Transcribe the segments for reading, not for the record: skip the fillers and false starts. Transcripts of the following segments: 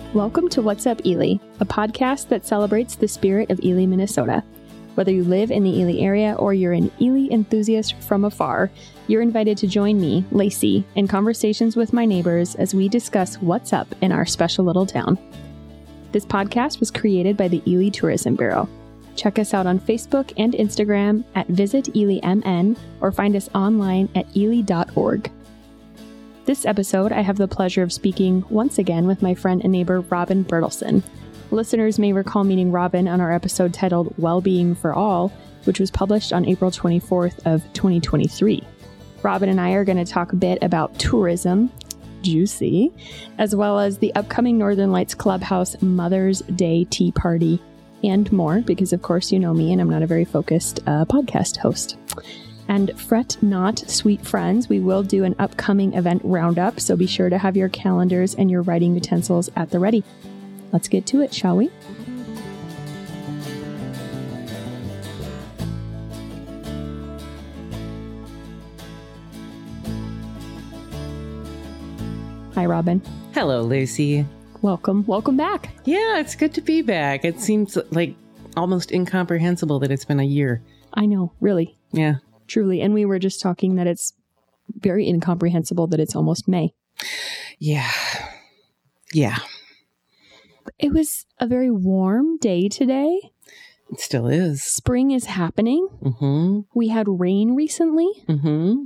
Welcome to What's Up Ely, a podcast that celebrates the spirit of Ely, Minnesota. Whether you live in the Ely area or you're an Ely enthusiast from afar, you're invited to join me, Lacey, in conversations with my neighbors as we discuss what's up in our special little town. This podcast was created by the Ely Tourism Bureau. Check us out on Facebook and Instagram at visitElyMN or find us online at ely.org. This episode, I have the pleasure of speaking once again with my friend and neighbor, Robin Bertelson. Listeners may recall meeting Robin on our episode titled Wellbeing for All, which was published on April 24th of 2023. Robin and I are going to talk a bit about tourism, juicy, as well as the upcoming Northern Lights Clubhouse Mother's Day Tea Party, and more, because of course you know me and I'm not a very focused podcast host. And fret not, sweet friends, we will do an upcoming event roundup, so be sure to have your calendars and your writing utensils at the ready. Let's get to it, shall we? Hi, Robin. Hello, Lacey. Welcome back. Yeah, it's good to be back. It seems like almost incomprehensible that it's been a year. I know, really. Yeah. Truly. And we were just talking that it's very incomprehensible that it's almost May. Yeah. It was a very warm day today. It still is. Spring is happening. Mm-hmm. We had rain recently. Mm-hmm.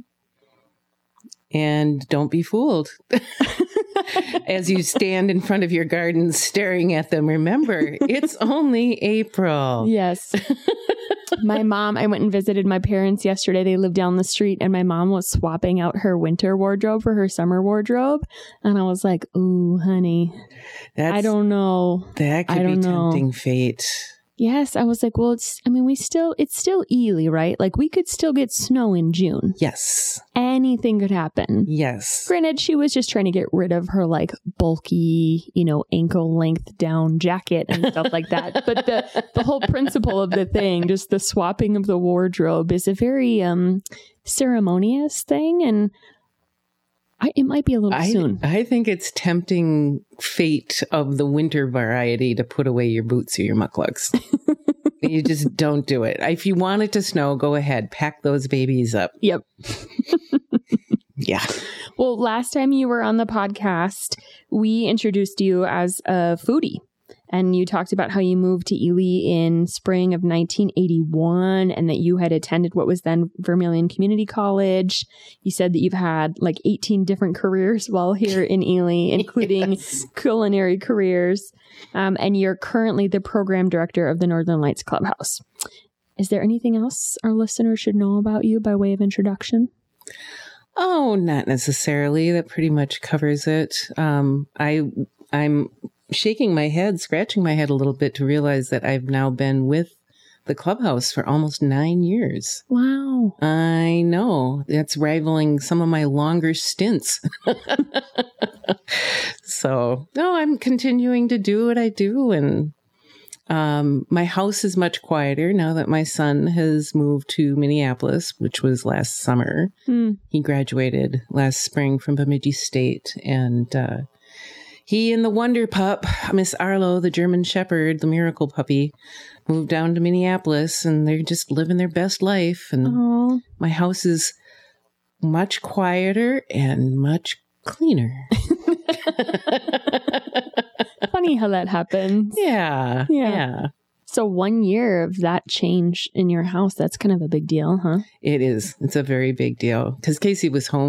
And don't be fooled. As you stand in front of your gardens staring at them, remember, it's only April. Yes. I went and visited my parents yesterday. They live down the street, and my mom was swapping out her winter wardrobe for her summer wardrobe. And I was like, ooh, honey, I don't know. That could be tempting fate. Yes. I was like, well, it's still Ely, right? Like we could still get snow in June. Yes. Anything could happen. Yes. Granted, she was just trying to get rid of her like bulky, ankle length down jacket and stuff like that. But the whole principle of the thing, just the swapping of the wardrobe, is a very ceremonious thing. And it might be a little soon. I think it's tempting fate of the winter variety to put away your boots or your mucklucks. You just don't do it. If you want it to snow, go ahead. Pack those babies up. Yep. Yeah. Well, last time you were on the podcast, we introduced you as a foodie. And you talked about how you moved to Ely in spring of 1981 and that you had attended what was then Vermilion Community College. You said that you've had like 18 different careers while here in Ely, including culinary careers. And you're currently the program director of the Northern Lights Clubhouse. Is there anything else our listeners should know about you by way of introduction? Oh, not necessarily. That pretty much covers it. I'm shaking my head, scratching my head a little bit to realize that I've now been with the clubhouse for almost 9 years. Wow. I know. That's rivaling some of my longer stints. So, no, I'm continuing to do what I do. And my house is much quieter now that my son has moved to Minneapolis, which was last summer. He graduated last spring from Bemidji State, and he and the wonder pup, Miss Arlo, the German Shepherd, the miracle puppy, moved down to Minneapolis, and they're just living their best life. And my house is much quieter and much cleaner. Funny how that happens. Yeah. So 1 year of that change in your house, that's kind of a big deal, huh? It is. It's a very big deal. Because Casey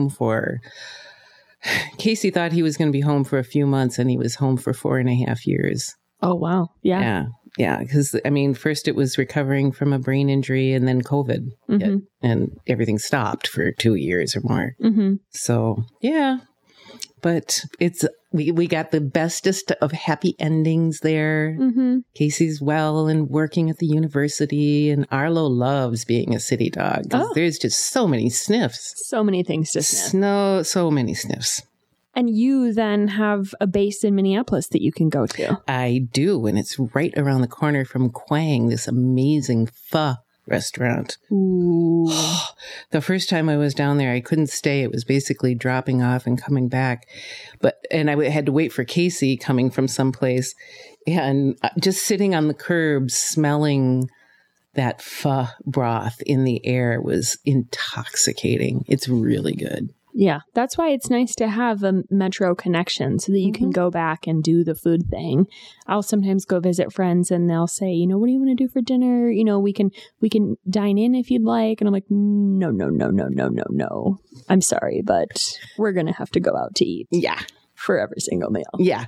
thought he was going to be home for a few months, and he was home for 4.5 years. Oh, wow. Yeah. Yeah. Because, first it was recovering from a brain injury, and then COVID hit, and everything stopped for 2 years or more. Mm-hmm. So, yeah. But we got the bestest of happy endings there. Mm-hmm. Casey's well and working at the university, and Arlo loves being a city dog. There's just so many sniffs. So many things to sniff. So many sniffs. And you then have a base in Minneapolis that you can go to. I do, and it's right around the corner from Quang, this amazing pho restaurant. Ooh. The first time I was down there, I couldn't stay. It was basically dropping off and coming back. And I had to wait for Casey coming from someplace, and just sitting on the curb smelling that pho broth in the air was intoxicating. It's really good. Yeah, that's why it's nice to have a metro connection so that you can go back and do the food thing. I'll sometimes go visit friends and they'll say, you know, what do you want to do for dinner? You know, we can dine in if you'd like. And I'm like, no. I'm sorry, but we're going to have to go out to eat. Yeah. For every single meal. Yeah.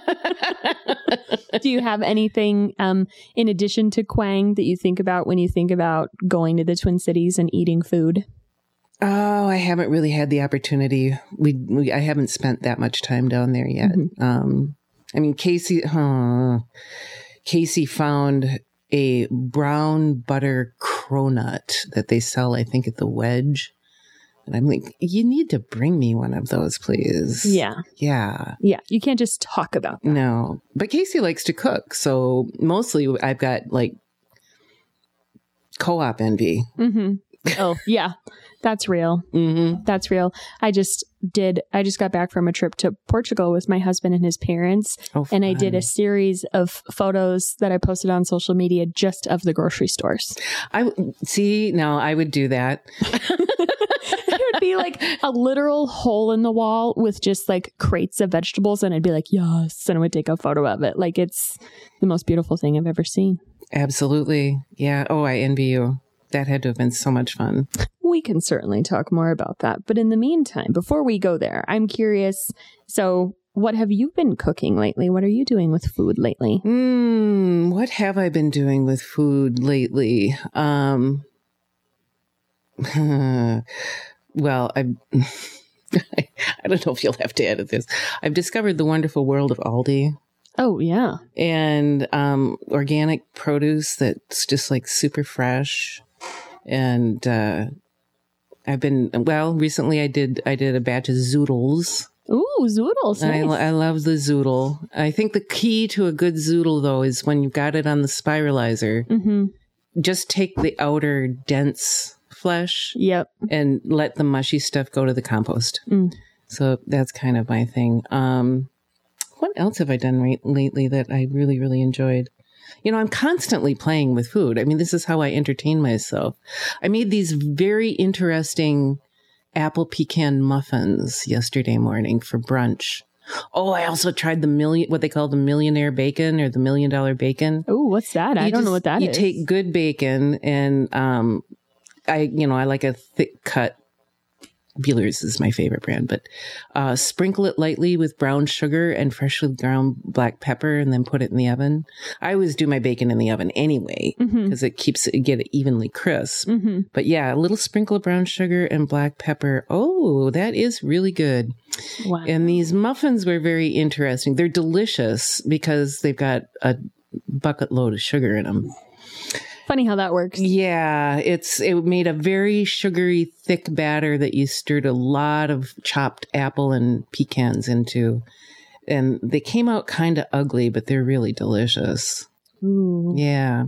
Do you have anything in addition to Kwang that you think about when you think about going to the Twin Cities and eating food? Oh, I haven't really had the opportunity. I haven't spent that much time down there yet. I mean, Casey found a brown butter cronut that they sell, I think, at the Wedge. And I'm like, you need to bring me one of those, please. Yeah. Yeah. Yeah. You can't just talk about that. No. But Casey likes to cook. So mostly I've got like co-op envy. Oh, yeah. That's real. That's real. I just got back from a trip to Portugal with my husband and his parents. And I did a series of photos that I posted on social media just of the grocery stores. I would do that. It would be like a literal hole in the wall with just like crates of vegetables. And I'd be like, yes. And I would take a photo of it. Like, it's the most beautiful thing I've ever seen. Absolutely. Yeah. Oh, I envy you. That had to have been so much fun. We can certainly talk more about that. But in the meantime, before we go there, I'm curious. So what have you been cooking lately? What are you doing with food lately? What have I been doing with food lately? Well, I don't know if you'll have to edit this. I've discovered the wonderful world of Aldi. Oh, yeah. And organic produce that's just like super fresh. And recently I did a batch of zoodles. Ooh, zoodles. Nice. I love the zoodle. I think the key to a good zoodle, though, is when you've got it on the spiralizer, just take the outer dense flesh and let the mushy stuff go to the compost. So that's kind of my thing. What else have I done lately that I really, really enjoyed? You know, I'm constantly playing with food. I mean, this is how I entertain myself. I made these very interesting apple pecan muffins yesterday morning for brunch. Oh, I also tried what they call the millionaire bacon or the $1 million bacon. Oh, what's that? I don't know what that is. You take good bacon and I like a thick cut. Buehler's is my favorite brand, but sprinkle it lightly with brown sugar and freshly ground black pepper and then put it in the oven. I always do my bacon in the oven anyway because it get it evenly crisp. But yeah, a little sprinkle of brown sugar and black pepper. Oh, that is really good. Wow. And these muffins were very interesting. They're delicious because they've got a bucket load of sugar in them. Funny how that works. Yeah, it made a very sugary, thick batter that you stirred a lot of chopped apple and pecans into. And they came out kind of ugly, but they're really delicious. Ooh. Yeah.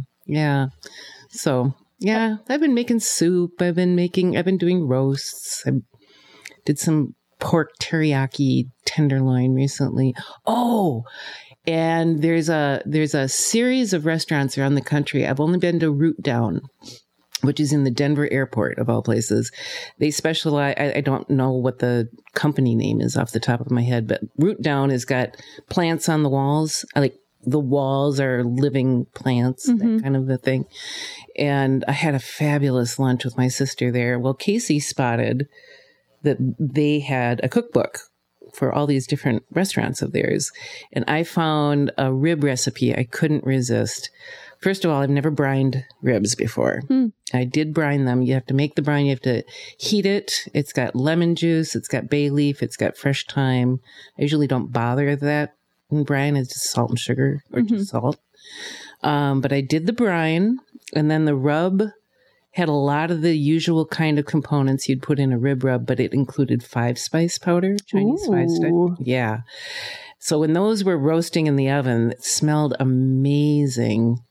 So, yeah, I've been making soup. I've been doing roasts. I did some pork teriyaki tenderloin recently. Oh, and there's a series of restaurants around the country. I've only been to Root Down, which is in the Denver airport of all places. They specialize, I don't know what the company name is off the top of my head, but Root Down has got plants on the walls. Like the walls are living plants, that kind of a thing. And I had a fabulous lunch with my sister there. Well, Casey spotted that they had a cookbook for all these different restaurants of theirs. And I found a rib recipe I couldn't resist. First of all, I've never brined ribs before. I did brine them. You have to make the brine. You have to heat it. It's got lemon juice. It's got bay leaf. It's got fresh thyme. I usually don't bother with that in brine. It's just salt and sugar or just salt. But I did the brine, and then the rub had a lot of the usual kind of components you'd put in a rib rub, but it included 5-spice powder, Chinese 5-spice. Yeah. So when those were roasting in the oven, it smelled amazing.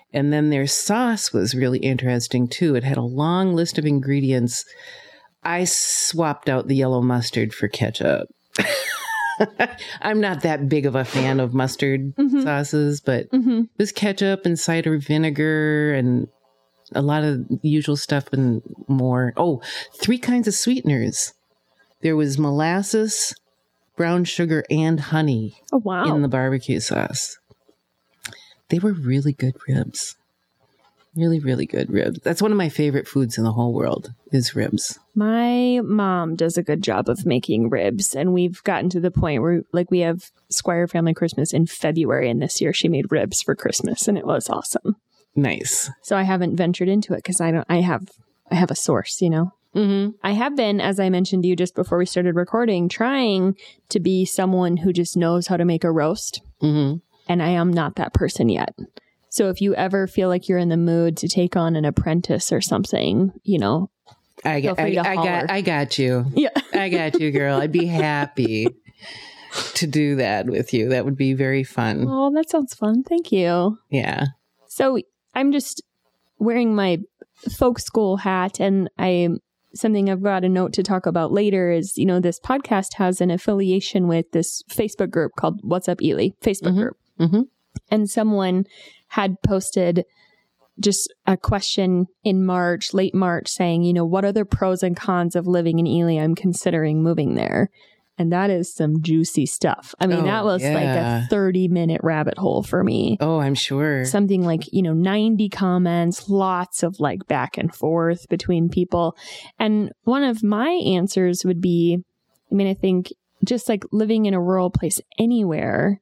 And then their sauce was really interesting too. It had a long list of ingredients. I swapped out the yellow mustard for ketchup. I'm not that big of a fan of mustard sauces, but it was ketchup and cider vinegar and a lot of usual stuff and more. Oh, 3 kinds of sweeteners. There was molasses, brown sugar, and honey in the barbecue sauce. They were really good ribs. Really, really good ribs. That's one of my favorite foods in the whole world is ribs. My mom does a good job of making ribs, and we've gotten to the point where we have Squire Family Christmas in February, and this year she made ribs for Christmas, and it was awesome. Nice. So I haven't ventured into it because I have a source, you know. I have been, as I mentioned to you just before we started recording, trying to be someone who just knows how to make a roast, and I am not that person yet. So if you ever feel like you're in the mood to take on an apprentice or something, you know, I got you. Yeah. I got you, girl. I'd be happy to do that with you. That would be very fun. Oh, that sounds fun. Thank you. Yeah. So I'm just wearing my folk school hat, and something I've got a note to talk about later is, you know, this podcast has an affiliation with this Facebook group called What's Up Ely Facebook group. And someone had posted just a question in March, late March, saying, you know, what are the pros and cons of living in Ely? I'm considering moving there. And that is some juicy stuff. I mean, that was like a 30-minute rabbit hole for me. Oh, I'm sure. Something like, 90 comments, lots of like back and forth between people. And one of my answers would be, I think just like living in a rural place anywhere,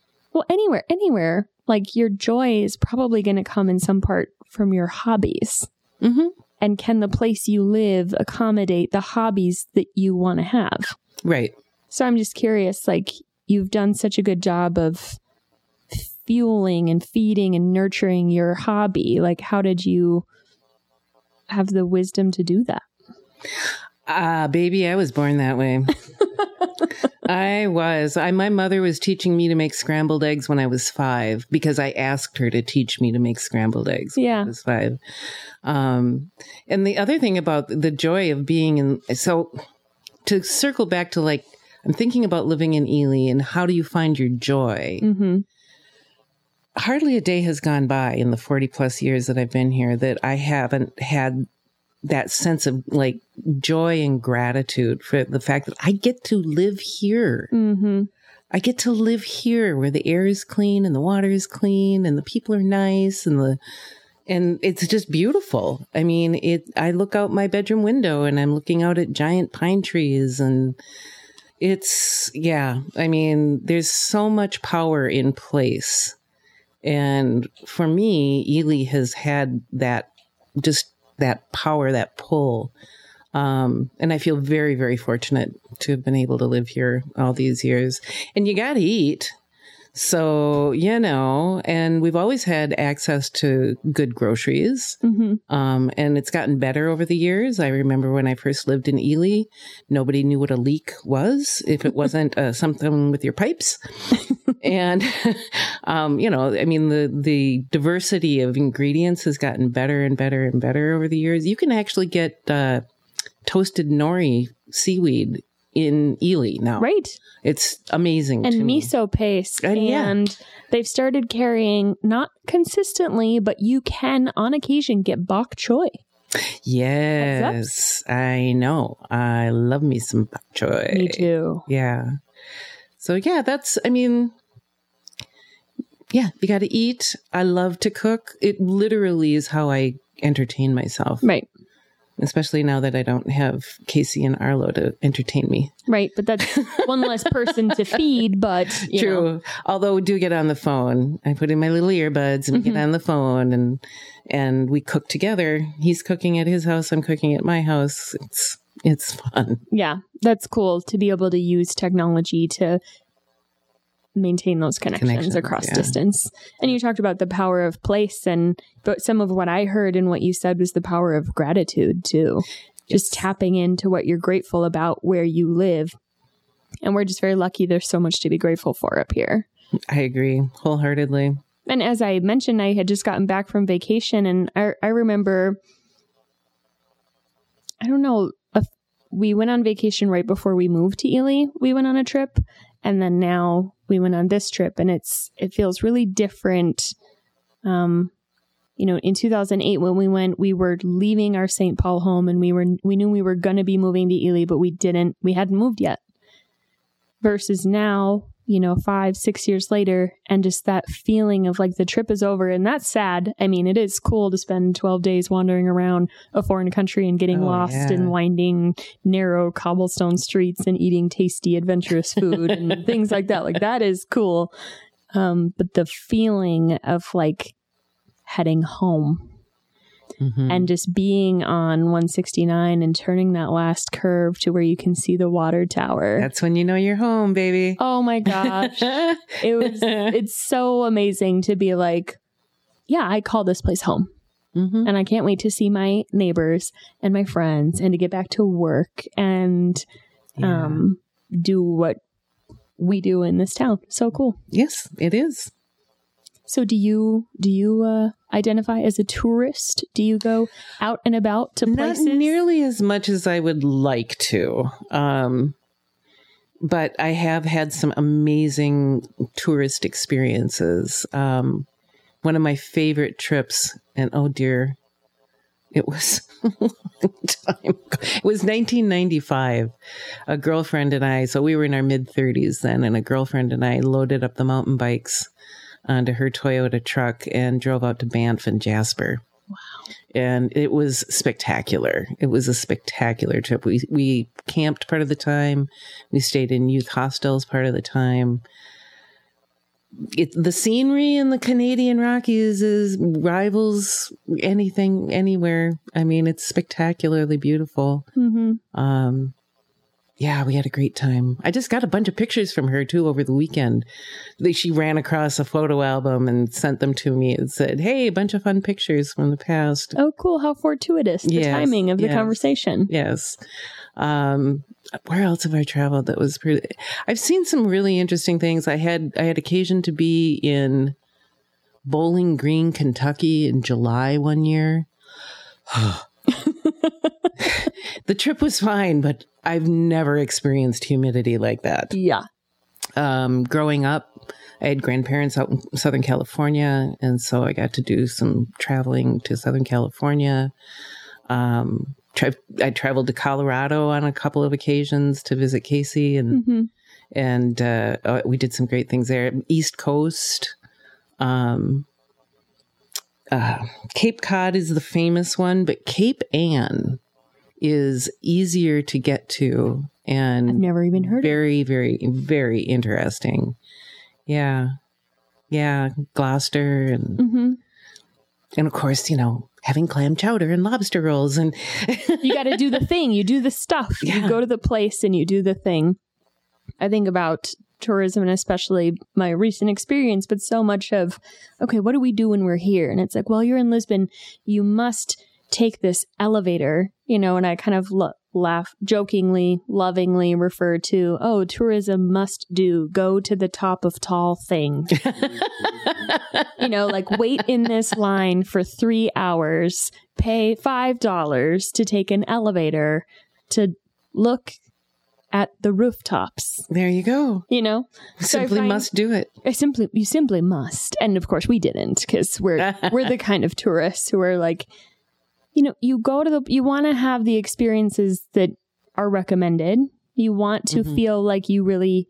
like your joy is probably going to come in some part from your hobbies. And can the place you live accommodate the hobbies that you want to have? Right. So I'm just curious, like, you've done such a good job of fueling and feeding and nurturing your hobby. Like, how did you have the wisdom to do that? Baby, I was born that way. My mother was teaching me to make scrambled eggs when I was 5 because I asked her to teach me to make scrambled eggs when I was 5. And the other thing about the joy of being so to circle back to like, I'm thinking about living in Ely and how do you find your joy? Hardly a day has gone by in the 40 plus years that I've been here that I haven't had that sense of like joy and gratitude for the fact that I get to live here. I get to live here where the air is clean and the water is clean and the people are nice and it's just beautiful. I mean, I look out my bedroom window and I'm looking out at giant pine trees and there's so much power in place. And for me, Ely has had that power, that pull. And I feel very, very fortunate to have been able to live here all these years. And you got to eat. So, and we've always had access to good groceries. And it's gotten better over the years. I remember when I first lived in Ely, nobody knew what a leak was if it wasn't something with your pipes. And, the diversity of ingredients has gotten better and better and better over the years. You can actually get toasted nori seaweed in Ely now. Right. It's amazing. And miso paste. And they've started carrying, not consistently, but you can on occasion get bok choy. Yes, I know. I love me some bok choy. Me too. Yeah. So you got to eat. I love to cook. It literally is how I entertain myself. Right. Especially now that I don't have Casey and Arlo to entertain me. Right. But that's one less person to feed, but True. Although we do get on the phone. I put in my little earbuds and we get on the phone and we cook together. He's cooking at his house. I'm cooking at my house. It's fun. Yeah. That's cool to be able to use technology to maintain those connections across distance. And you talked about the power of place, but some of what I heard and what you said was the power of gratitude too. Just tapping into what you're grateful about where you live. And we're just very lucky. There's so much to be grateful for up here. I agree wholeheartedly. And as I mentioned, I had just gotten back from vacation, and I remember, I don't know, we went on vacation right before we moved to Ely. We went on a trip, and then now we went on this trip, and it feels really different. In 2008 when we went, we were leaving our St. Paul home, and we knew we were going to be moving to Ely, but we hadn't moved yet. Versus now, 5-6 years later, and just that feeling of like the trip is over, and that's sad. I mean, it is cool to spend 12 days wandering around a foreign country and getting lost in winding, narrow cobblestone streets and eating tasty, adventurous food and things like that. Like, that is cool. But the feeling of like heading home and just being on 169 and turning that last curve to where you can see the water tower. That's when you know you're home, baby. Oh my gosh. It's so amazing to be like, yeah, I call this place home. And I can't wait to see my neighbors and my friends and to get back to work and do what we do in this town. So cool. Yes, it is. So do you identify as a tourist? Do you go out and about to places? Not nearly as much as I would like to. But I have had some amazing tourist experiences. One of my favorite trips, and oh dear, it was a long time ago. It was 1995. A girlfriend and I, so we were in our mid-30s then, and a girlfriend and I loaded up the mountain bikes onto her Toyota truck and drove out to Banff and Jasper. Wow. And it was spectacular. It was a spectacular trip. We camped part of the time. We stayed in youth hostels part of the time. The scenery in the Canadian Rockies rivals anything, anywhere. I mean, it's spectacularly beautiful. Yeah, we had a great time. I just got a bunch of pictures from her, too, over the weekend. She ran across a photo album and sent them to me and said, hey, a bunch of fun pictures from the past. Oh, cool. How fortuitous. The timing of the conversation. Yes. Where else have I traveled that was pretty... I've seen some really interesting things. I had occasion to be in Bowling Green, Kentucky in July one year. The trip was fine, but I've never experienced humidity like that. Yeah. Growing up, I had grandparents out in Southern California, and so I got to do some traveling to Southern California. I traveled to Colorado on a couple of occasions to visit Casey, and we did some great things there. East Coast. Cape Cod is the famous one, but Cape Ann is easier to get to, and I've never even heard very, very, very interesting. Yeah. Gloucester and of course, having clam chowder and lobster rolls, and you got to do the thing. You do the stuff. Yeah. You go to the place and you do the thing. I think about tourism, and especially my recent experience, but so much of, okay, what do we do when we're here? And it's like, well, you're in Lisbon, you must take this elevator, and I kind of laugh, jokingly, lovingly refer to, oh, tourism must go to the top of tall thing. Like wait in this line for 3 hours, pay $5 to take an elevator to look at the rooftops. There you go. You simply must do it. You simply must. And of course we didn't, because we're the kind of tourists who are like, you want to have the experiences that are recommended. You want to feel like you really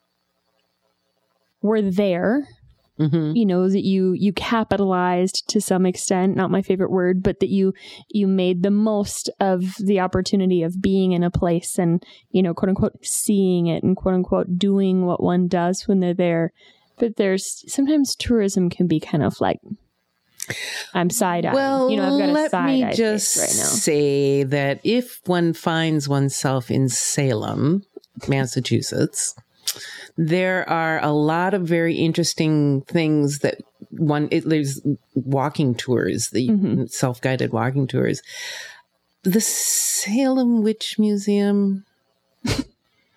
were there. That you capitalized to some extent, not my favorite word, but that you made the most of the opportunity of being in a place and, quote unquote, seeing it and quote unquote, doing what one does when they're there. But sometimes tourism can be kind of like, I'm side-eyed. Well, I've got a let me just right now. say that if one finds oneself in Salem, Massachusetts, there are a lot of very interesting things that there's walking tours, the self-guided walking tours. The Salem Witch Museum,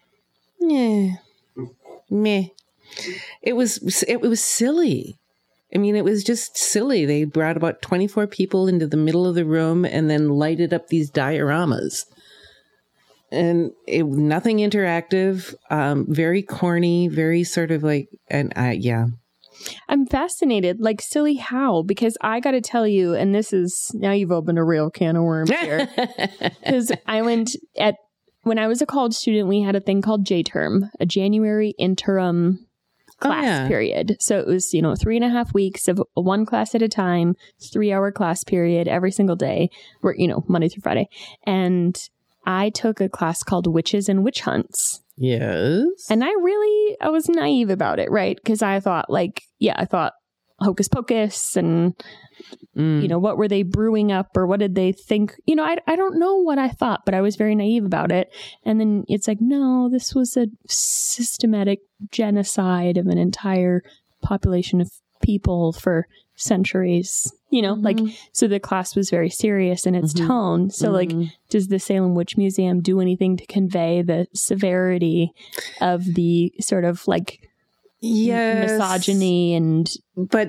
meh. It was silly. I mean, it was just silly. They brought about 24 people into the middle of the room and then lighted up these dioramas. And nothing interactive, very corny, very sort of like, yeah. I'm fascinated, like silly how, because I got to tell you, and this is, now you've opened a real can of worms here, because when I was a college student, we had a thing called J-term, a January interim class period. So it was, 3.5 weeks of one class at a time, 3-hour class period every single day, where, Monday through Friday. And I took a class called Witches and Witch Hunts. Yes. And I was naive about it, right? Because I thought Hocus Pocus and, what were they brewing up or what did they think? I don't know what I thought, but I was very naive about it. And then it's like, no, this was a systematic genocide of an entire population of people for centuries, so the class was very serious in its tone. So does the Salem Witch Museum do anything to convey the severity of the sort of misogyny but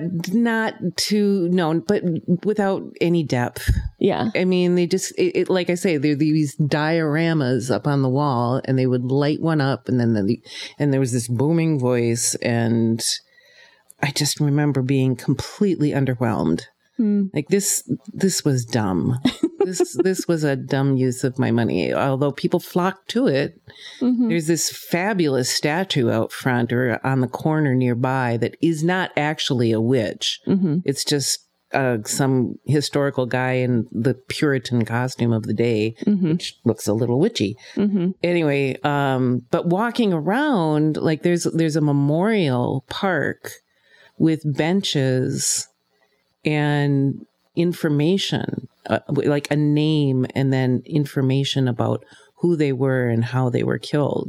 without any depth. Yeah. I mean, they just, like I say, there are these dioramas up on the wall and they would light one up and then and there was this booming voice, and I just remember being completely underwhelmed. Like this was dumb. This was a dumb use of my money. Although people flocked to it, there's this fabulous statue out front or on the corner nearby that is not actually a witch. It's just some historical guy in the Puritan costume of the day, which looks a little witchy. Anyway, but walking around, like there's a memorial park with benches and information, like a name and then information about who they were and how they were killed.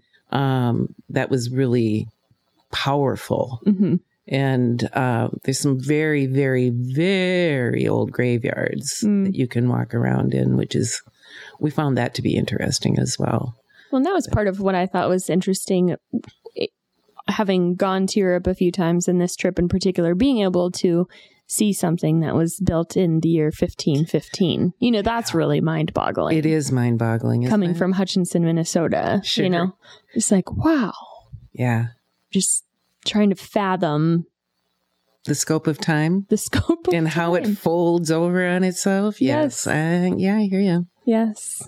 That was really powerful. And there's some very, very, very old graveyards that you can walk around in, we found that to be interesting as well. Well, and that was part of what I thought was interesting, having gone to Europe a few times, and this trip in particular, being able to see something that was built in the year 1515. That's really mind-boggling. It is mind-boggling, coming from Hutchinson, Minnesota. Sure. It's like, wow. Yeah. Just trying to fathom the scope of time. And how it folds over on itself. Yes. I hear you. Yes.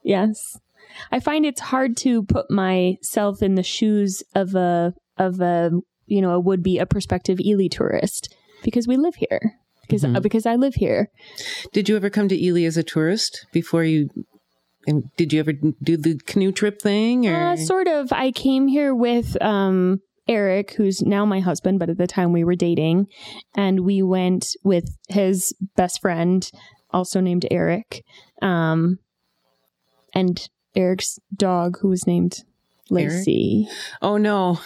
I find it's hard to put myself in the shoes of a would-be a prospective Ely tourist, because we live here. Because I live here. Did you ever come to Ely as a tourist before you? And did you ever do the canoe trip thing? Or? Sort of. I came here with Eric, who's now my husband, but at the time we were dating, and we went with his best friend, also named Eric, and Eric's dog, who was named Lacey. Eric? Oh no.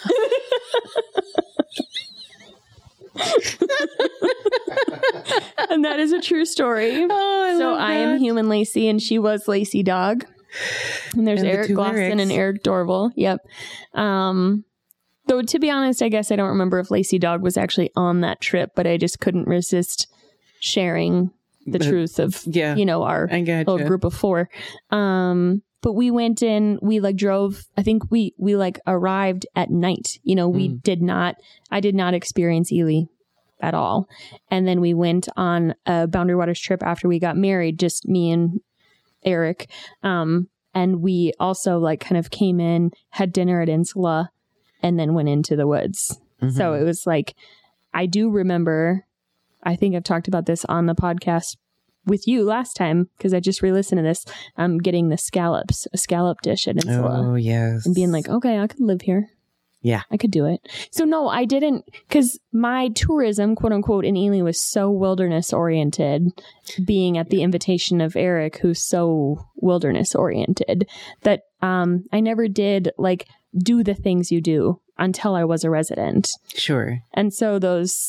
And that is a true story. I am human Lacey and she was Lacey dog. And there's Eric Glosson and Eric Dorval. Yep. Though to be honest, I guess I don't remember if Lacey dog was actually on that trip, but I just couldn't resist sharing the truth of, our little group of 4. But we went in, we drove, I think we arrived at night. I did not experience Ely at all. And then we went on a Boundary Waters trip after we got married, just me and Eric. And we also kind of came in, had dinner at Insula, and then went into the woods. So it was I do remember, I think I've talked about this on the podcast with you last time, because I just re-listened to this, getting a scallop dish at Insula. Oh, yes. And being okay, I could live here. Yeah. I could do it. So no, I didn't, because my tourism, quote unquote, in Ely was so wilderness oriented, being at the invitation of Eric, who's so wilderness oriented, that I never did do the things you do until I was a resident. Sure. And so those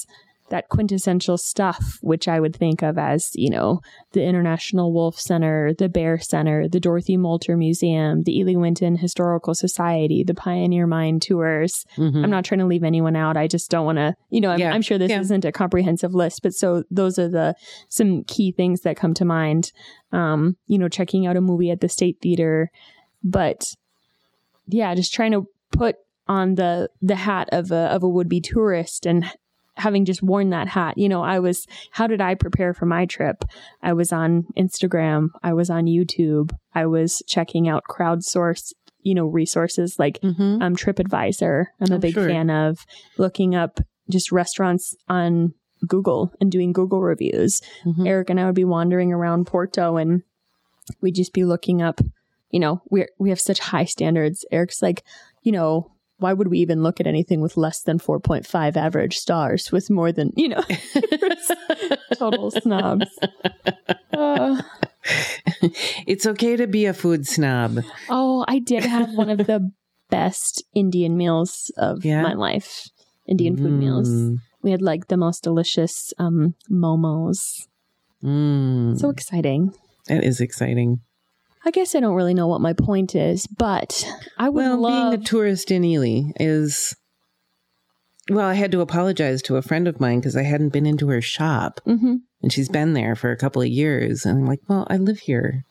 that quintessential stuff, which I would think of as, you know, the International Wolf Center, the Bear Center, the Dorothy Moulter Museum, the Ely Winton Historical Society, the Pioneer Mine Tours. I'm not trying to leave anyone out. I just don't want to, you know, I'm sure this isn't a comprehensive list, but so those are some key things that come to mind. You know, checking out a movie at the State Theater, but yeah, just trying to put on the hat of a would-be tourist, and having just worn that hat, you know, how did I prepare for my trip? I was on Instagram. I was on YouTube. I was checking out crowdsourced, you know, resources like TripAdvisor. I'm a big fan of looking up just restaurants on Google and doing Google reviews. Eric and I would be wandering around Porto, and we'd just be looking up, you know, we have such high standards. Eric's like, you know, why would we even look at anything with less than 4.5 average stars with more than, you know, total snobs. It's okay to be a food snob. Oh, I did have one of the best Indian meals of my life. Indian food meals. We had like the most delicious momos. So exciting. That is exciting. I guess I don't really know what my point is, but I would love... being a tourist in Ely is... Well, I had to apologize to a friend of mine because I hadn't been into her shop. And she's been there for a couple of years. And I'm like, well, I live here.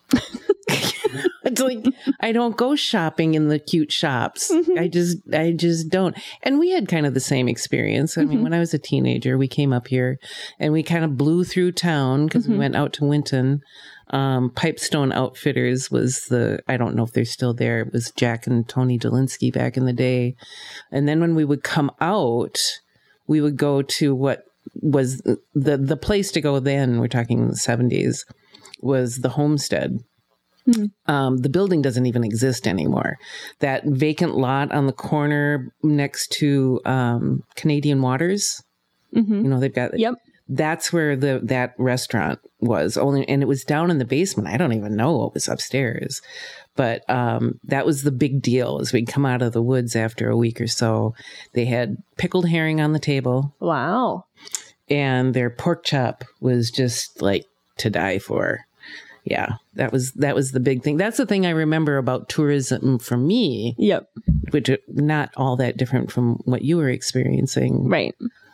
It's like, I don't go shopping in the cute shops. I just don't. And we had kind of the same experience. I mean, when I was a teenager, we came up here and we kind of blew through town because we went out to Winton. Pipestone Outfitters was I don't know if they're still there. It was Jack and Tony Dolinsky back in the day. And then when we would come out, we would go to what was the place to go then, we're talking in the 70s, was the Homestead. The building doesn't even exist anymore. That vacant lot on the corner next to Canadian Waters, you know, they've got... Yep. That's where that restaurant was and it was down in the basement. I don't even know what was upstairs, but that was the big deal as we'd come out of the woods after a week or so. They had pickled herring on the table. Wow. And their pork chop was just like to die for. Yeah, that was the big thing. That's the thing I remember about tourism for me. Yep. Which is not all that different from what you were experiencing. Right.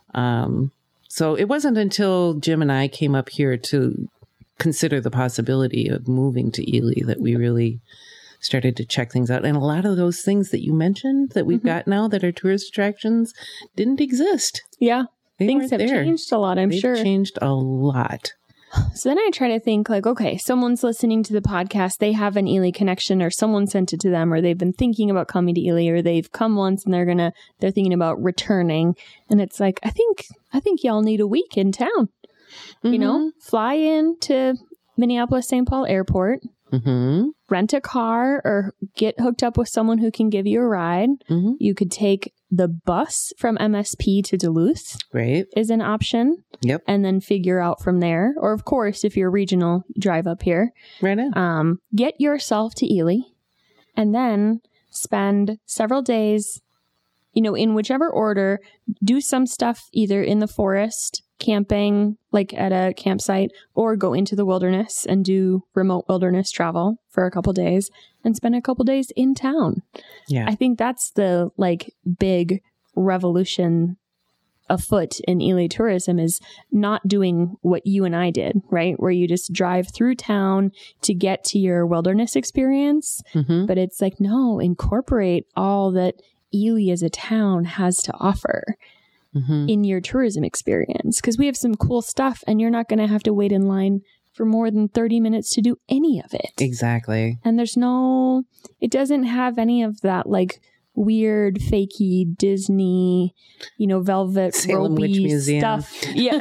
So it wasn't until Jim and I came up here to consider the possibility of moving to Ely that we really started to check things out. And a lot of those things that you mentioned that we've got now that are tourist attractions didn't exist. Yeah. Things have changed a lot, I'm sure. They've changed a lot. So then I try to think like, okay, someone's listening to the podcast. They have an Ely connection, or someone sent it to them, or they've been thinking about coming to Ely, or they've come once and they're thinking about returning. And it's like, I think y'all need a week in town, you know, fly in to Minneapolis, St. Paul Airport, rent a car or get hooked up with someone who can give you a ride. You could take the bus from MSP to Duluth. Right. Is an option. Yep. And then figure out from there. Or of course, if you're regional, drive up here. Right on. Get yourself to Ely and then spend several days, you know, in whichever order, do some stuff either in the forest, camping, like at a campsite, or go into the wilderness and do remote wilderness travel for a couple days and spend a couple days in town. Yeah. I think that's the like big revolution afoot in Ely tourism, is not doing what you and I did, right? Where you just drive through town to get to your wilderness experience. But it's like, no, incorporate all that Ely as a town has to offer in your tourism experience, because we have some cool stuff and you're not going to have to wait in line for more than 30 minutes to do any of it. Exactly. And it doesn't have any of that like weird, fakey Disney, you know, velvet Salem Witch ropey Museum stuff. Yeah.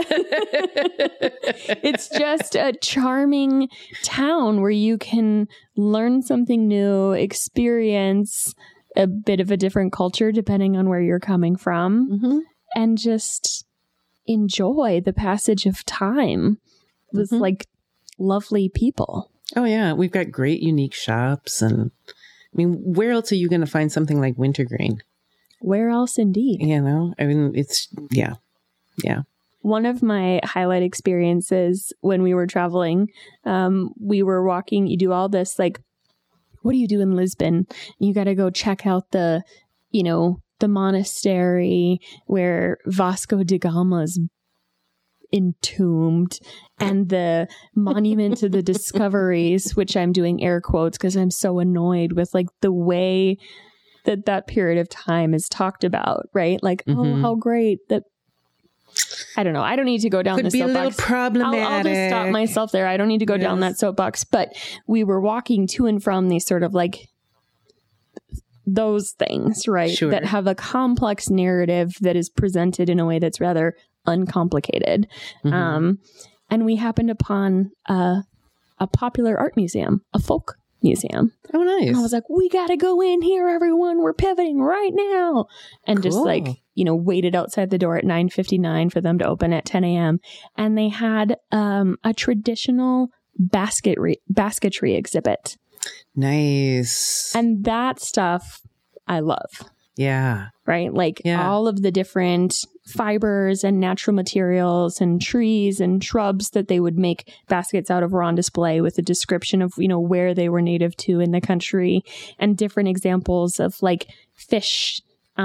It's just a charming town where you can learn something new, experience a bit of a different culture depending on where you're coming from, and just enjoy the passage of time with like lovely people. Oh yeah, we've got great unique shops, and I mean, where else are you going to find something like Wintergreen? Where else, indeed? You know, I mean, it's yeah. One of my highlight experiences when we were traveling, we were walking, you do all this, like, what do you do in Lisbon? You got to go check out the monastery where Vasco da Gama's entombed, and the monument to the discoveries, which I'm doing air quotes because I'm so annoyed with like the way that period of time is talked about, right? Like, oh, how great that. I don't know. I don't need to go down Could the be soapbox. a little problematic. I'll just stop myself there. I don't need to go down that soapbox. But we were walking to and from these sort of like those things, right? Sure. That have a complex narrative that is presented in a way that's rather uncomplicated. And we happened upon a popular art museum, a folk museum. Oh, nice. And I was like, we got to go in here, everyone. We're pivoting right now. And just like, waited outside the door at 9:59 for them to open at 10 a.m. And they had a traditional basketry exhibit. Nice. And that stuff I love. Yeah. Right? Like all of the different fibers and natural materials and trees and shrubs that they would make baskets out of were on display with a description of, where they were native to in the country, and different examples of like fish,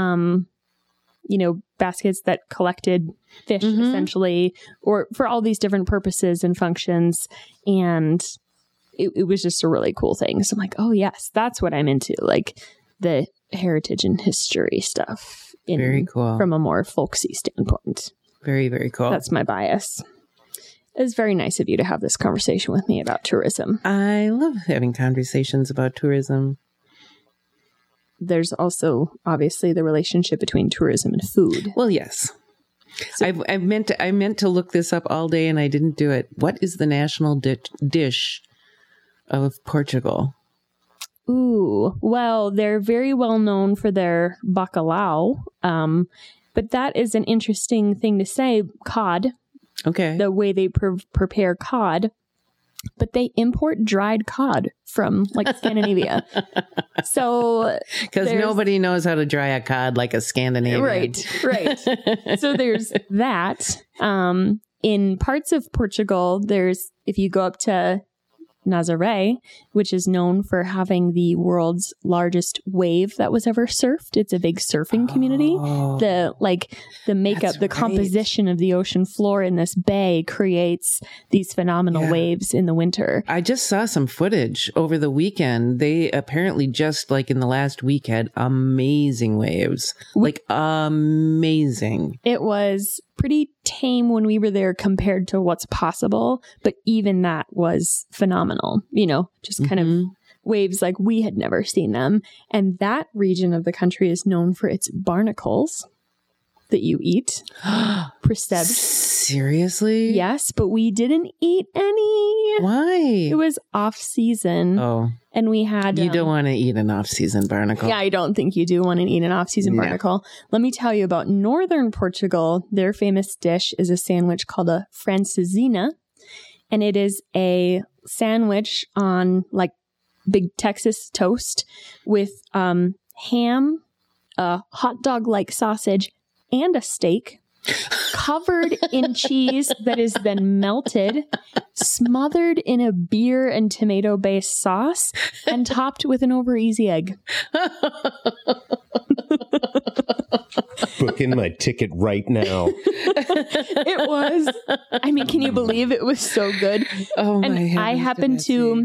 baskets that collected fish essentially, or for all these different purposes and functions. And it was just a really cool thing. So I'm like, oh yes, that's what I'm into. Like the heritage and history stuff. Very cool. From a more folksy standpoint. Very, very cool. That's my bias. It was very nice of you to have this conversation with me about tourism. I love having conversations about tourism. There's also obviously the relationship between tourism and food. Well, yes. So, I meant to look this up all day and I didn't do it. What is the national dish of Portugal? Ooh, well, they're very well known for their bacalhau, but that is an interesting thing to say. Cod, okay, the way they prepare cod, but they import dried cod from like Scandinavia. So, because nobody knows how to dry a cod like a Scandinavian, right. So there's that. In parts of Portugal, if you go up to Nazaré, which is known for having the world's largest wave that was ever surfed. It's a big surfing community. The makeup, the composition of the ocean floor in this bay creates these phenomenal waves in the winter. I just saw some footage over the weekend. They apparently just like in the last week had amazing waves, like amazing. It was pretty tame when we were there compared to what's possible, but even that was phenomenal, just kind of waves like we had never seen them. And that region of the country is known for its barnacles that you eat. Prested. Seriously? Yes, but we didn't eat any. Why? It was off season. Oh. And we had... You don't want to eat an off-season barnacle. Yeah, I don't think you do want to eat an off-season barnacle. Let me tell you about northern Portugal. Their famous dish is a sandwich called a francesinha. And it is a sandwich on like big Texas toast with ham, a hot dog-like sausage, and a steak covered in cheese that is then melted, smothered in a beer and tomato-based sauce, and topped with an over-easy egg. Booking my ticket right now. It was, can you believe it was so good? Oh, my and I happen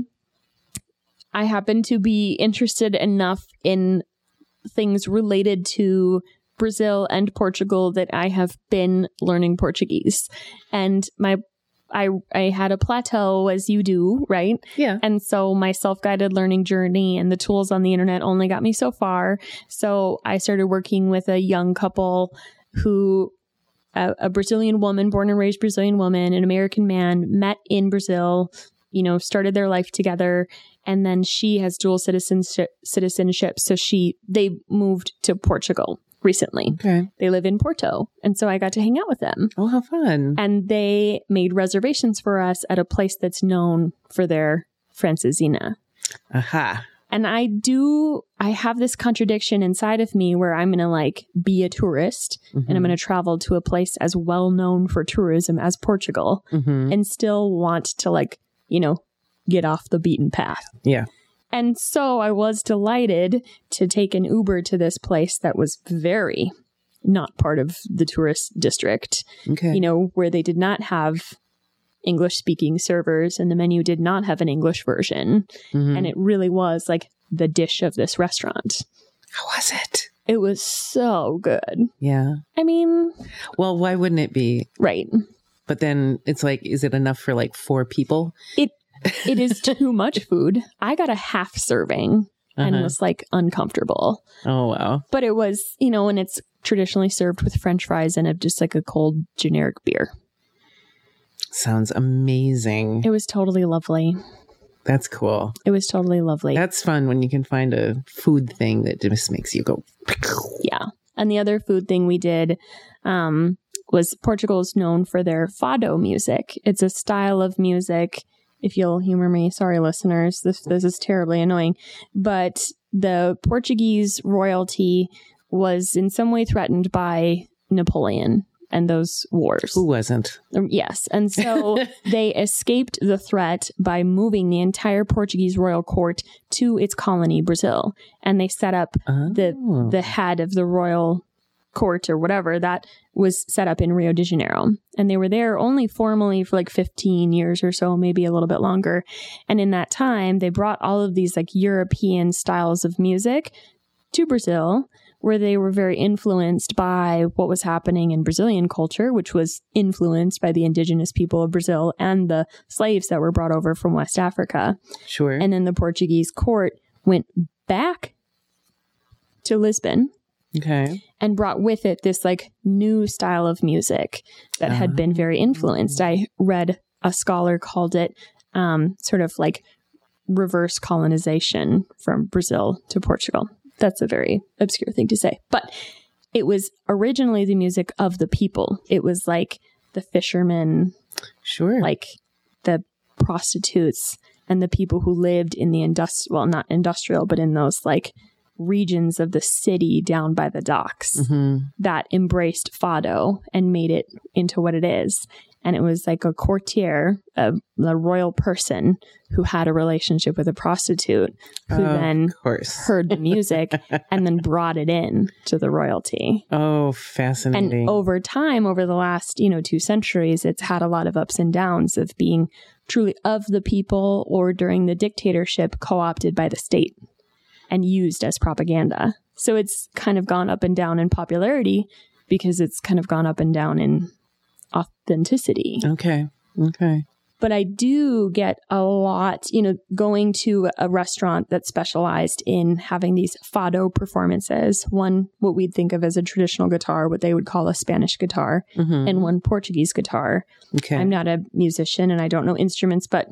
to be interested enough in things related to Brazil and Portugal that I have been learning Portuguese. And I had a plateau, as you do, right? Yeah. And so my self-guided learning journey and the tools on the internet only got me so far. So I started working with a young couple who, a Brazilian woman, born and raised Brazilian woman, an American man, met in Brazil, started their life together. And then she has dual citizenship. So they moved to Portugal recently. Okay. They live in Porto. And so I got to hang out with them. Oh, how fun. And they made reservations for us at a place that's known for their francesinha. Aha. And I have this contradiction inside of me where I'm going to like be a tourist and I'm going to travel to a place as well known for tourism as Portugal and still want to like, you know, get off the beaten path. Yeah. And so I was delighted to take an Uber to this place that was very not part of the tourist district, you know, where they did not have English speaking servers and the menu did not have an English version. And it really was like the dish of this restaurant. How was it? It was so good. Yeah. I mean, well, why wouldn't it be? Right. But then it's like, is it enough for like 4 people? It is too much food. I got a half serving and was like uncomfortable. Oh, wow. But it was, you know, and it's traditionally served with French fries and just like a cold generic beer. Sounds amazing. It was totally lovely. That's cool. It was totally lovely. That's fun when you can find a food thing that just makes you go. Yeah. And the other food thing we did was Portugal's known for their fado music. It's a style of music. If you'll humor me, sorry, listeners, this is terribly annoying. But the Portuguese royalty was in some way threatened by Napoleon and those wars. Who wasn't? Yes. And so they escaped the threat by moving the entire Portuguese royal court to its colony, Brazil. And they set up the head of the royal court or whatever that was set up in Rio de Janeiro. And they were there only formally for like 15 years or so, maybe a little bit longer. And in that time, they brought all of these like European styles of music to Brazil, where they were very influenced by what was happening in Brazilian culture, which was influenced by the indigenous people of Brazil and the slaves that were brought over from West Africa. Sure. And then the Portuguese court went back to Lisbon. Okay. And brought with it this like new style of music that had been very influenced. I read a scholar called it sort of like reverse colonization from Brazil to Portugal. That's a very obscure thing to say, but it was originally the music of the people. It was like the fishermen, sure, like the prostitutes and the people who lived in the not industrial, but in those like regions of the city down by the docks that embraced fado and made it into what it is. And it was like a courtier, a royal person who had a relationship with a prostitute who then heard the music and then brought it in to the royalty. Oh, fascinating. And over time, over the last, 2 centuries, it's had a lot of ups and downs of being truly of the people or during the dictatorship co-opted by the state and used as propaganda. So it's kind of gone up and down in popularity because it's kind of gone up and down in authenticity. Okay. But I do get a lot, going to a restaurant that specialized in having these fado performances. One, what we'd think of as a traditional guitar, what they would call a Spanish guitar, and one Portuguese guitar. Okay. I'm not a musician and I don't know instruments, but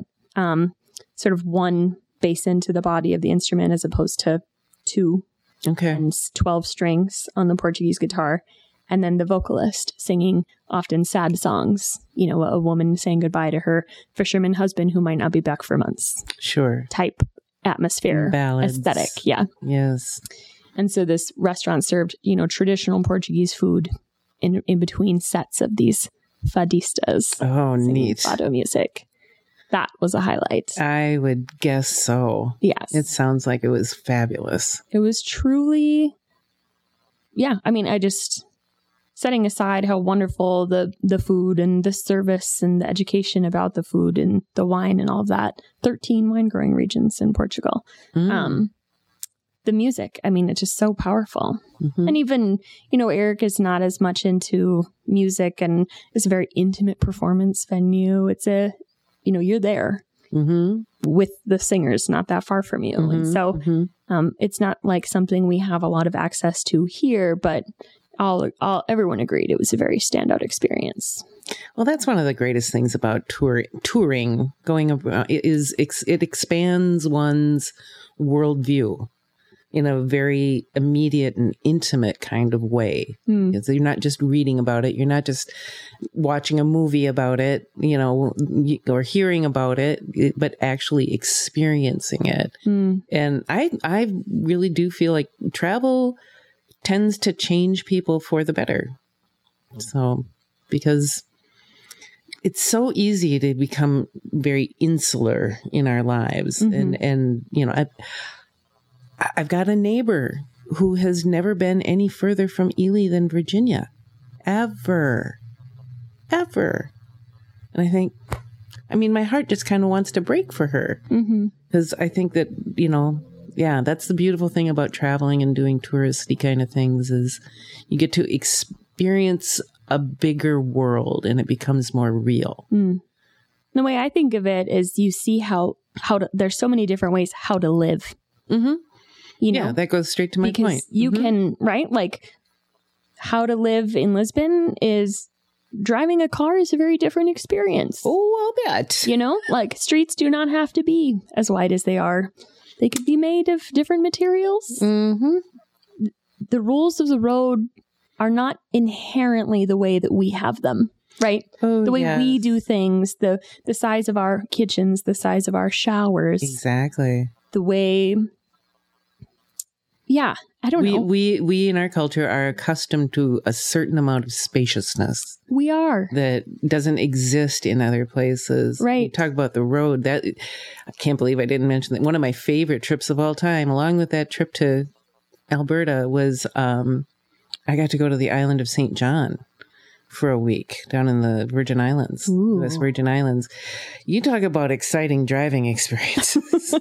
sort of one bass into the body of the instrument as opposed to 2 and 12 strings on the Portuguese guitar. And then the vocalist singing often sad songs, a woman saying goodbye to her fisherman husband who might not be back for months. Sure. Type atmosphere, ballads. Aesthetic. Yeah. Yes. And so this restaurant served, traditional Portuguese food in between sets of these fadistas. Oh, neat. Fado music. That was a highlight. I would guess so. Yes. It sounds like it was fabulous. It was truly, setting aside how wonderful the food and the service and the education about the food and the wine and all of that, 13 wine growing regions in Portugal. The music, it's just so powerful. And even, Eric is not as much into music and it's a very intimate performance venue. It's you're there with the singers not that far from you. And so it's not like something we have a lot of access to here, but everyone agreed it was a very standout experience. Well, that's one of the greatest things about touring, going around, is it expands one's worldview. in a very immediate and intimate kind of way. So you're not just reading about it. You're not just watching a movie about it, or hearing about it, but actually experiencing it. And I really do feel like travel tends to change people for the better. So, because it's so easy to become very insular in our lives. And I've got a neighbor who has never been any further from Ely than Virginia, ever. And I think, my heart just kind of wants to break for her, because I think that, that's the beautiful thing about traveling and doing touristy kind of things, is you get to experience a bigger world and it becomes more real. The way I think of it is you see how there's so many different ways how to live. That goes straight to my point. You can, right? Like how to live in Lisbon is driving a car is a very different experience. Oh, I'll bet. Like streets do not have to be as wide as they are. They could be made of different materials. The rules of the road are not inherently the way that we have them, right? The way we do things, the size of our kitchens, the size of our showers. Exactly. The way... Yeah, I don't know. We in our culture are accustomed to a certain amount of spaciousness. We are. That doesn't exist in other places. Right. You talk about the road. I can't believe I didn't mention that. One of my favorite trips of all time, along with that trip to Alberta, was I got to go to the island of St. John for a week down in the Virgin Islands, U.S. Virgin Islands. You talk about exciting driving experiences.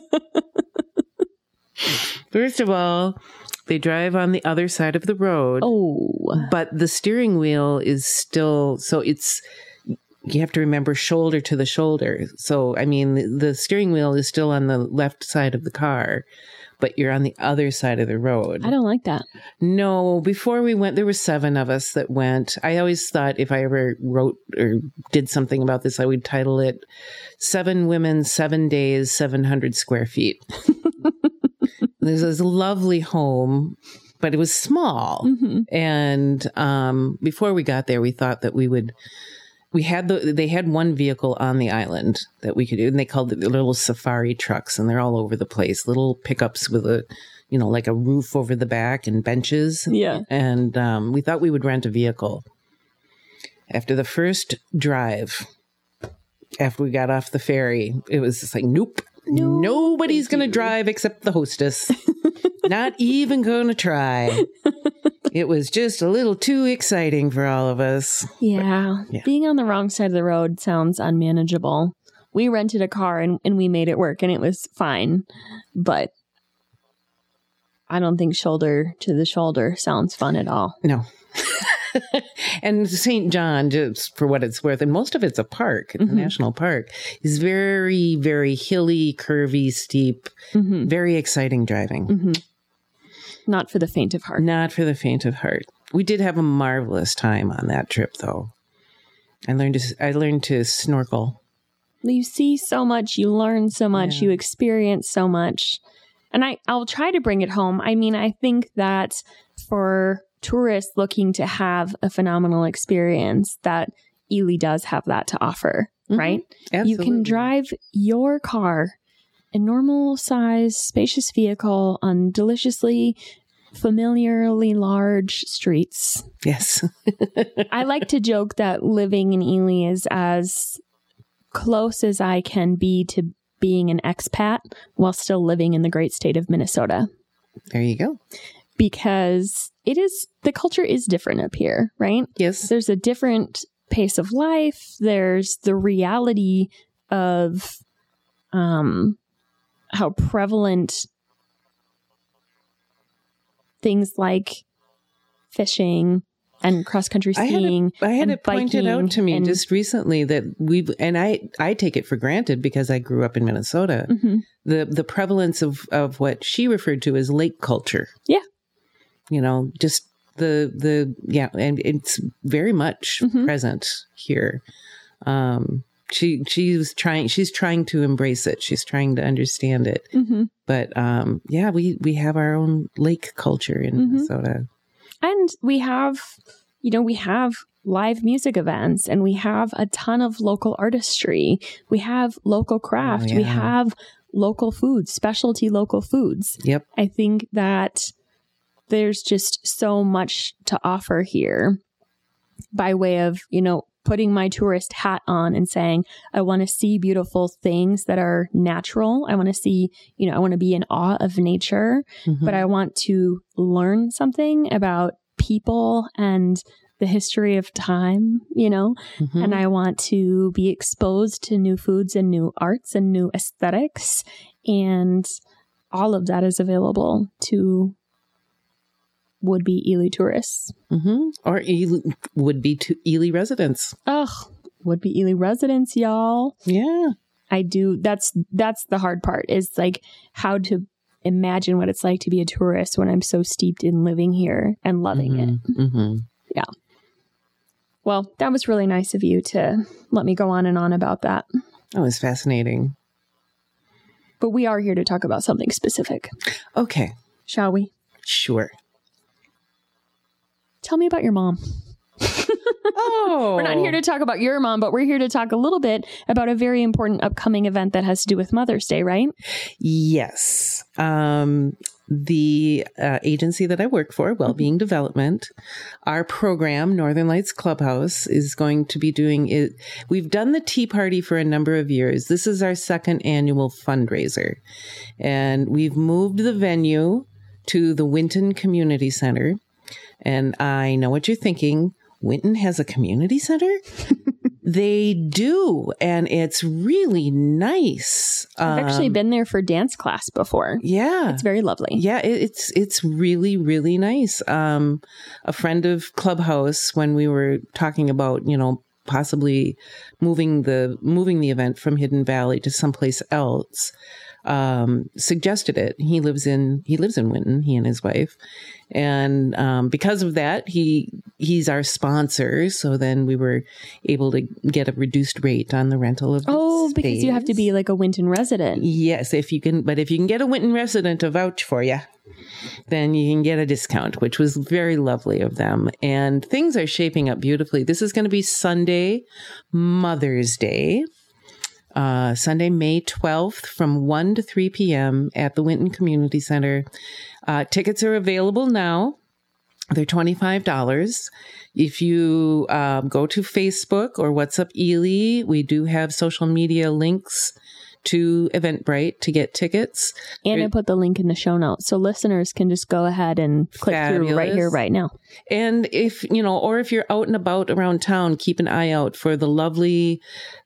First of all, they drive on the other side of the road. But the steering wheel is still, you have to remember shoulder to the shoulder. So, the steering wheel is still on the left side of the car, but you're on the other side of the road. I don't like that. No, before we went, there were 7 of us that went. I always thought if I ever wrote or did something about this, I would title it 7 Women, 7 Days, 700 Square Feet. There's this lovely home, but it was small. And before we got there, we thought that they had one vehicle on the island that we could do, and they called it the little safari trucks, and they're all over the place, little pickups with like a roof over the back and benches. Yeah. And we thought we would rent a vehicle. After the first drive, after we got off the ferry, it was just like, nope. Nobody's going to drive except the hostess. Not even going to try. It was just a little too exciting for all of us. Yeah. Being on the wrong side of the road sounds unmanageable. We rented a car and we made it work and it was fine. But I don't think shoulder to the shoulder sounds fun at all. No. And St. John, just for what it's worth, and most of it's a park, a national park, is very, very hilly, curvy, steep, very exciting driving. Not for the faint of heart. Not for the faint of heart. We did have a marvelous time on that trip, though. I learned to snorkel. You see so much, you learn so much, you experience so much. And I'll try to bring it home. I think that for tourists looking to have a phenomenal experience, that Ely does have that to offer, right? Absolutely. You can drive your car, a normal size, spacious vehicle on deliciously, familiarly large streets. Yes. I like to joke that living in Ely is as close as I can be to being an expat while still living in the great state of Minnesota. There you go. Because the culture is different up here, right? Yes. There's a different pace of life. There's the reality of how prevalent things like fishing and cross-country skiing. I had it pointed out to me just recently that I take it for granted because I grew up in Minnesota, the prevalence of what she referred to as lake culture. Yeah. Just and it's very much present here. She's trying to embrace it. She's trying to understand it. Mm-hmm. But we have our own lake culture in Minnesota. And we have live music events, and we have a ton of local artistry. We have local craft. We have local foods, specialty local foods. Yep. I think that there's just so much to offer here by way of, putting my tourist hat on and saying, I want to see beautiful things that are natural. I want to see, I want to be in awe of nature, but I want to learn something about people and the history of time, and I want to be exposed to new foods and new arts and new aesthetics. And all of that is available to would-be Ely tourists. Or would-be Ely residents. Ugh, would-be Ely residents, y'all. Yeah. I do. That's the hard part, is like how to imagine what it's like to be a tourist when I'm so steeped in living here and loving it. Yeah. Well, that was really nice of you to let me go on and on about that. That was fascinating. But we are here to talk about something specific. Okay. Shall we? Sure. Tell me about your mom. Oh. We're not here to talk about your mom, but we're here to talk a little bit about a very important upcoming event that has to do with Mother's Day, right? Yes. The agency that I work for, Wellbeing Development, our program, Northern Lights Clubhouse, is going to be doing it. We've done the tea party for a number of years. This is our second annual fundraiser. And we've moved the venue to the Winton Community Center. And I know what you're thinking. Winton has a community center? They do. And it's really nice. I've actually been there for dance class before. Yeah. It's very lovely. Yeah, it's really, really nice. A friend of Clubhouse, when we were talking about, possibly moving the event from Hidden Valley to someplace else, suggested it. He lives in Winton, he and his wife. And because of that, he's our sponsor. So then we were able to get a reduced rate on the rental of the space. Because you have to be like a Winton resident. Yes, if you can get a Winton resident to vouch for you, then you can get a discount, which was very lovely of them. And things are shaping up beautifully. This is going to be Sunday, Mother's Day. Sunday, May 12th from 1 to 3 p.m. at the Winton Community Center. Tickets are available now. They're $25. If you go to Facebook or What's Up Ely, we do have social media links to Eventbrite to get tickets. And I put the link in the show notes, so listeners can just go ahead and click through right here, right now. And if you're out and about around town, keep an eye out for the lovely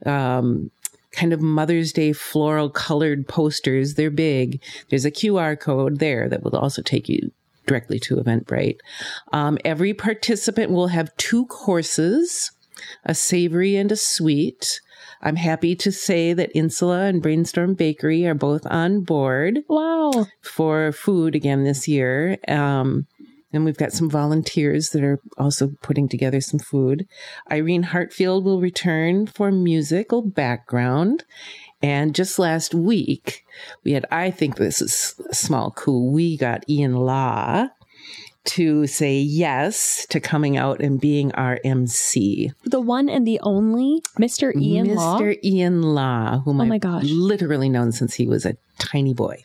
kind of Mother's Day floral colored posters. They're big. There's a QR code there that will also take you directly to Eventbrite. Every participant will have 2 courses, a savory and a sweet. I'm happy to say that Insula and Brainstorm Bakery are both on board. Wow. For food again this year. And we've got some volunteers that are also putting together some food. Irene Hartfield will return for musical background. And just last week, I think this is a small coup, we got Ian Law to say yes to coming out and being our MC. The one and the only Mr. Ian Law? Mr. Ian Law, whom I've literally known since he was a tiny boy.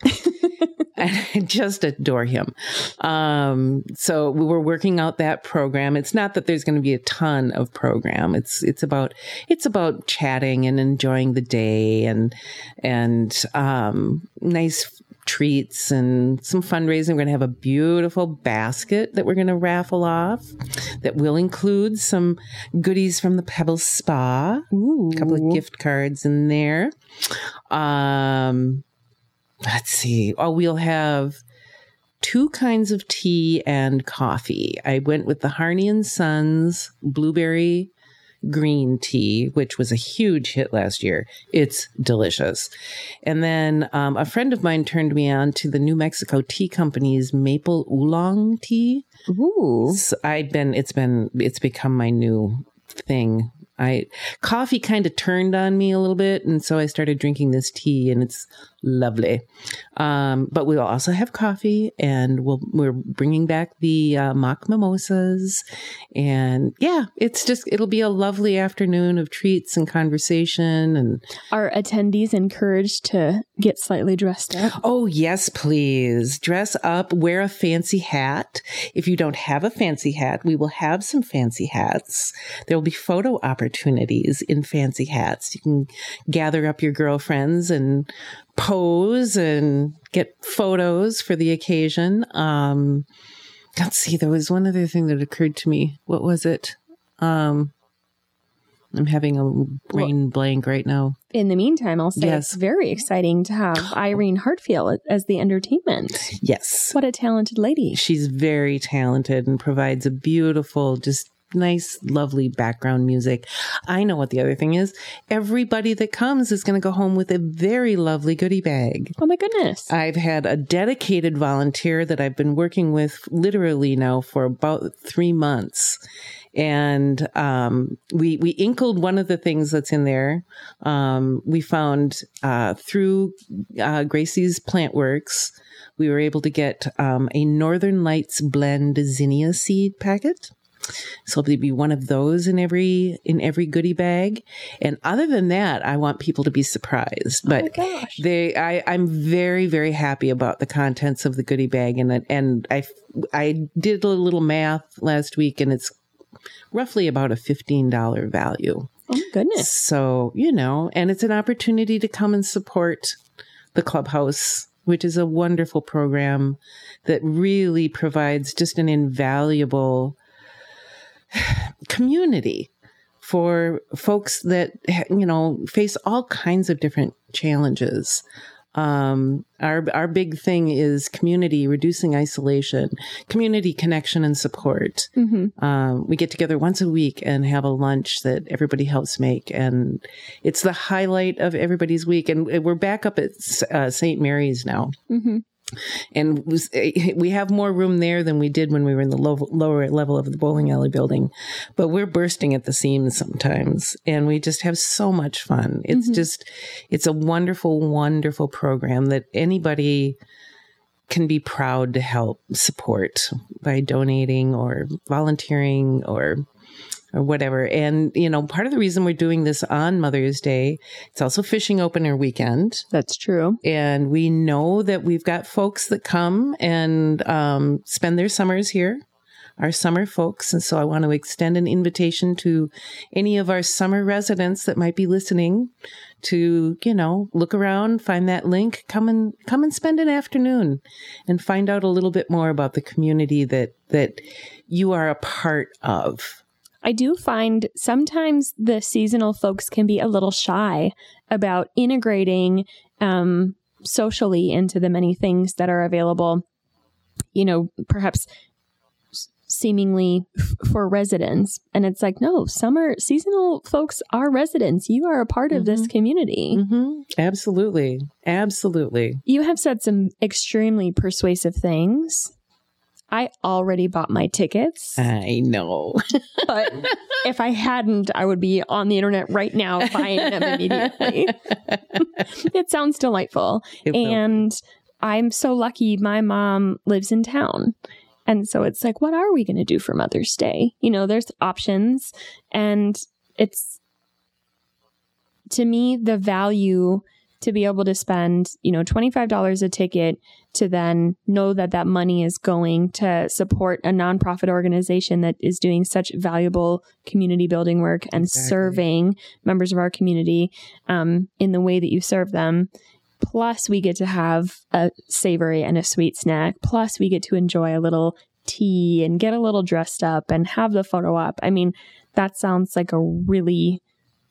I just adore him. So we were working out that program. It's not that there's going to be a ton of program. It's about chatting and enjoying the day and nice treats and some fundraising. We're going to have a beautiful basket that we're going to raffle off that will include some goodies from the Pebbles Spa. Ooh. A couple of gift cards in there. Let's see. We'll have 2 kinds of tea and coffee. I went with the Harney & Sons blueberry green tea, which was a huge hit last year. It's delicious. And then a friend of mine turned me on to the New Mexico Tea Company's maple oolong tea. Ooh. So it's become my new thing. Coffee kind of turned on me a little bit. And so I started drinking this tea, and it's lovely. But we'll also have coffee, and we're bringing back the mock mimosas. And yeah, it'll be a lovely afternoon of treats and conversation. And are attendees encouraged to get slightly dressed up? Oh, yes, please. Dress up, wear a fancy hat. If you don't have a fancy hat, we will have some fancy hats. There will be photo opportunities in fancy hats. You can gather up your girlfriends and pose and get photos for the occasion. Let's see, there was one other thing that occurred to me. What was it? I'm having a brain blank right now. In the meantime, I'll say It's very exciting to have Irene Hartfield as the entertainment. Yes. What a talented lady. She's very talented and provides a beautiful, just nice, lovely background music. I know what the other thing is. Everybody that comes is going to go home with a very lovely goodie bag. Oh my goodness. I've had a dedicated volunteer that I've been working with literally now for about 3 months. And we inkled one of the things that's in there. We found through Gracie's Plant Works, we were able to get a Northern Lights blend zinnia seed packet. So there'll be one of those in every goodie bag. And other than that, I want people to be surprised. But oh my gosh. I'm very, very happy about the contents of the goodie bag. And I did a little math last week, and it's roughly about a $15 value. Oh my goodness. So, and it's an opportunity to come and support the Clubhouse, which is a wonderful program that really provides just an invaluable community for folks that, face all kinds of different challenges. Our big thing is community, reducing isolation, community connection and support. Mm-hmm. We get together once a week and have a lunch that everybody helps make. And it's the highlight of everybody's week. And we're back up at St. Mary's now. Mm-hmm. And we have more room there than we did when we were in the lower level of the bowling alley building. But we're bursting at the seams sometimes. And we just have so much fun. It's it's a wonderful, wonderful program that anybody can be proud to help support by donating or volunteering or whatever. And, part of the reason we're doing this on Mother's Day, it's also Fishing Opener Weekend. That's true. And we know that we've got folks that come and spend their summers here, our summer folks. And so I want to extend an invitation to any of our summer residents that might be listening to, look around, find that link, come and spend an afternoon and find out a little bit more about the community that you are a part of. I do find sometimes the seasonal folks can be a little shy about integrating socially into the many things that are available, perhaps seemingly for residents. And it's like, no, seasonal folks are residents. You are a part of this community. Mm-hmm. Absolutely. Absolutely. You have said some extremely persuasive things. I already bought my tickets. I know. But if I hadn't, I would be on the internet right now buying them immediately. It sounds delightful. And I'm so lucky my mom lives in town. And so it's like, what are we going to do for Mother's Day? There's options. And it's, to me, the value to be able to spend, $25 a ticket to then know that money is going to support a nonprofit organization that is doing such valuable community building work and serving members of our community in the way that you serve them. Plus, we get to have a savory and a sweet snack. Plus, we get to enjoy a little tea and get a little dressed up and have the photo op. I mean, that sounds like a really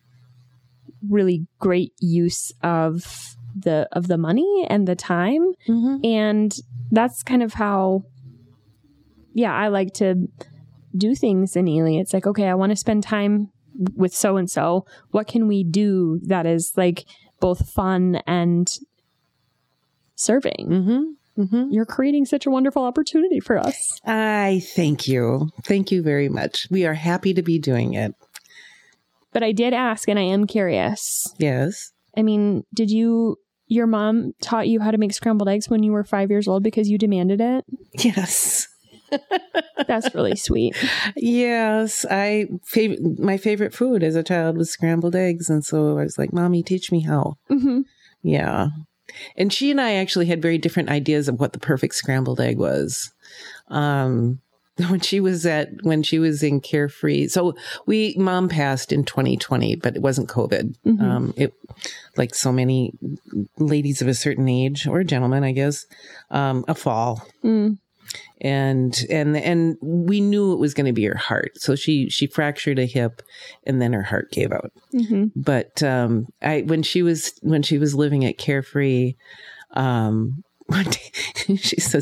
great use of the money and the time. Mm-hmm. And that's kind of how, I like to do things in Ely. It's like, okay, I want to spend time with so-and-so. What can we do that is like both fun and serving? Mm-hmm. Mm-hmm. You're creating such a wonderful opportunity for us. I thank you. Thank you very much. We are happy to be doing it. But I did ask, and I am curious. Yes. I mean, your mom taught you how to make scrambled eggs when you were 5 years old because you demanded it? Yes. That's really sweet. Yes. My favorite food as a child was scrambled eggs. And so I was like, Mommy, teach me how. Mm-hmm. Yeah. And she and I actually had very different ideas of what the perfect scrambled egg was. When she was in Carefree. So Mom passed in 2020, but it wasn't COVID. Mm-hmm. It, like so many ladies of a certain age, or gentlemen, I guess, a fall. Mm. And we knew it was going to be her heart. So she fractured a hip, and then her heart gave out. Mm-hmm. But when she was living at Carefree, one day she says,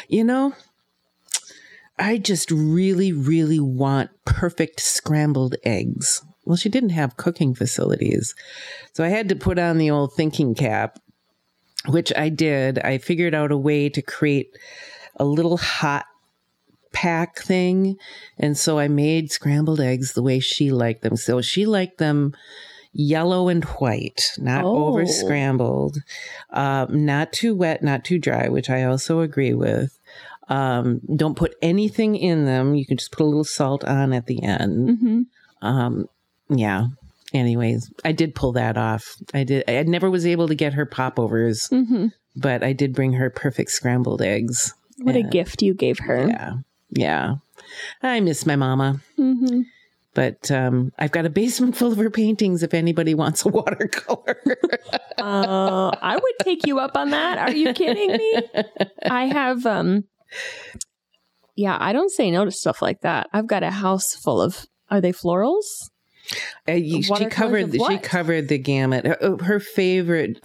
I just really, really want perfect scrambled eggs. Well, she didn't have cooking facilities. So I had to put on the old thinking cap, which I did. I figured out a way to create a little hot pack thing. And so I made scrambled eggs the way she liked them. So she liked them yellow and white, not over scrambled, not too wet, not too dry, which I also agree with. Don't put anything in them. You can just put a little salt on at the end. Mm-hmm. Yeah. Anyways, I did pull that off. I never was able to get her popovers, but I did bring her perfect scrambled eggs. What a gift you gave her. Yeah. Yeah. I miss my mama. Mm-hmm. But I've got a basement full of her paintings if anybody wants a watercolor. I would take you up on that. Are you kidding me? I have, I don't say no to stuff like that. I've got a house full of, are they florals? She covered the gamut. Her favorite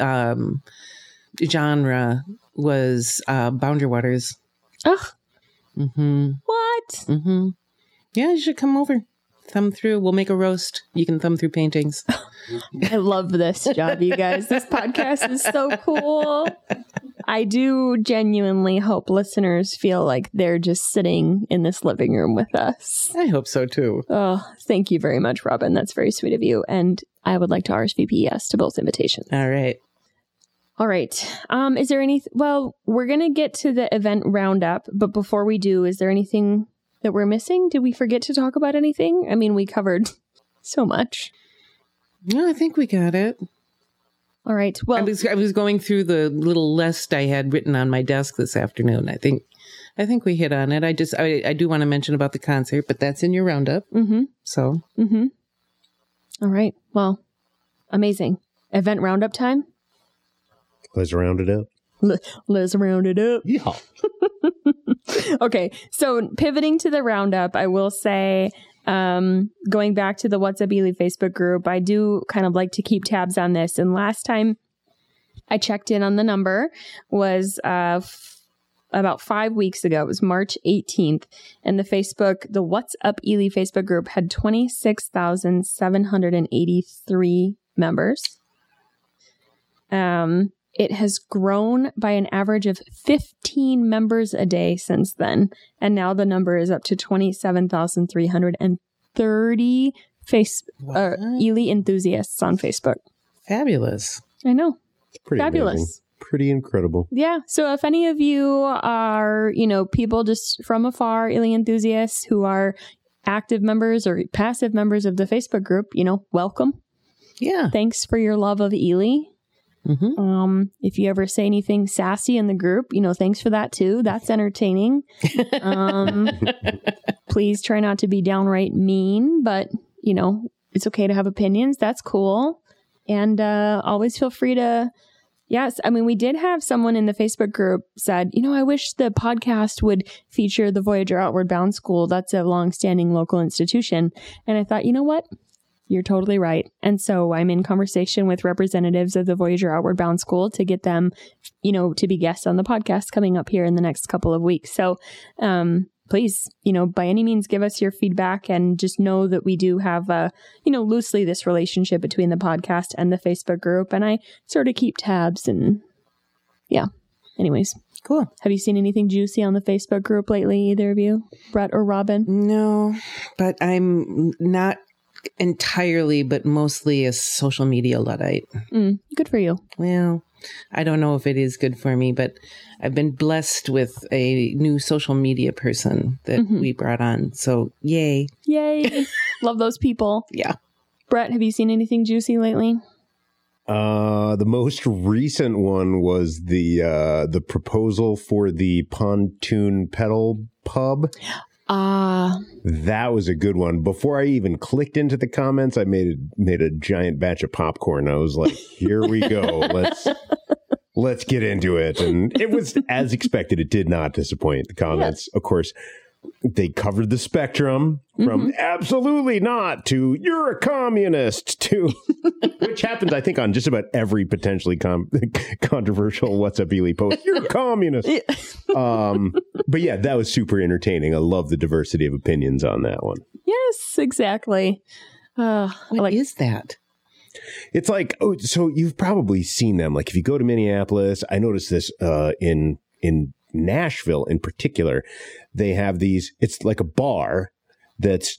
genre was Boundary Waters. Ugh. Mm-hmm. What? Mm-hmm. Yeah, you should come over. Thumb through. We'll make a roast. You can thumb through paintings. I love this job, you guys. This podcast is so cool. I do genuinely hope listeners feel like they're just sitting in this living room with us. I hope so, too. Oh, thank you very much, Robin. That's very sweet of you. And I would like to RSVP yes to both invitations. All right. All right. Is there well, we're going to get to the event roundup, but before we do, is there anything that we're missing? Did we forget to talk about anything? I mean, we covered so much. No, I think we got it. All right. Well, I was going through the little list I had written on my desk this afternoon. I think we hit on it. I do want to mention about the concert, but that's in your roundup. Mm-hmm. So. Mm-hmm. All right. Well, amazing. Event roundup time. Let's round it up. Let's round it up. Yeah. Okay. So pivoting to the roundup, I will say, going back to the What's Up Ely Facebook group, I do kind of like to keep tabs on this. And last time I checked in on the number was about 5 weeks ago. It was March 18th. And the What's Up Ely Facebook group had 26,783 members. It has grown by an average of 15 members a day since then. And now the number is up to 27,330 Ely enthusiasts on Facebook. Fabulous. I know. Pretty fabulous. Amazing. Pretty incredible. Yeah. So if any of you are, people just from afar, Ely enthusiasts who are active members or passive members of the Facebook group, welcome. Yeah. Thanks for your love of Ely. Mm-hmm. If you ever say anything sassy in the group, thanks for that too. That's entertaining. Please try not to be downright mean, but it's okay to have opinions. That's cool. And always feel free to, yes. I mean, we did have someone in the Facebook group said, I wish the podcast would feature the Voyager Outward Bound School. That's a longstanding local institution. And I thought, you know what? You're totally right. And so I'm in conversation with representatives of the Voyager Outward Bound School to get them, to be guests on the podcast coming up here in the next couple of weeks. So please, by any means, give us your feedback and just know that we do have, loosely this relationship between the podcast and the Facebook group. And I sort of keep tabs and yeah. Anyways. Cool. Have you seen anything juicy on the Facebook group lately, either of you, Brett or Robin? No, but I'm not entirely, but mostly a social media Luddite. Good for you. Well, I don't know if it is good for me, but I've been blessed with a new social media person that we brought on. So, yay. Yay. Love those people. Yeah. Brett, have you seen anything juicy lately? The most recent one was the proposal for the pontoon pedal pub. That was a good one. Before I even clicked into the comments, I made a giant batch of popcorn. I was like, here we go. Let's get into it. And it was as expected. It did not disappoint. The comments, of course, they covered the spectrum from absolutely not to you're a communist to which happens, I think, on just about every potentially controversial What's Up Ely post. You're a communist. But yeah, that was super entertaining. I love the diversity of opinions on that one. Yes, exactly. What is that? It's like, so you've probably seen them. Like if you go to Minneapolis, I noticed this in Nashville in particular, they have these, it's like a bar that's,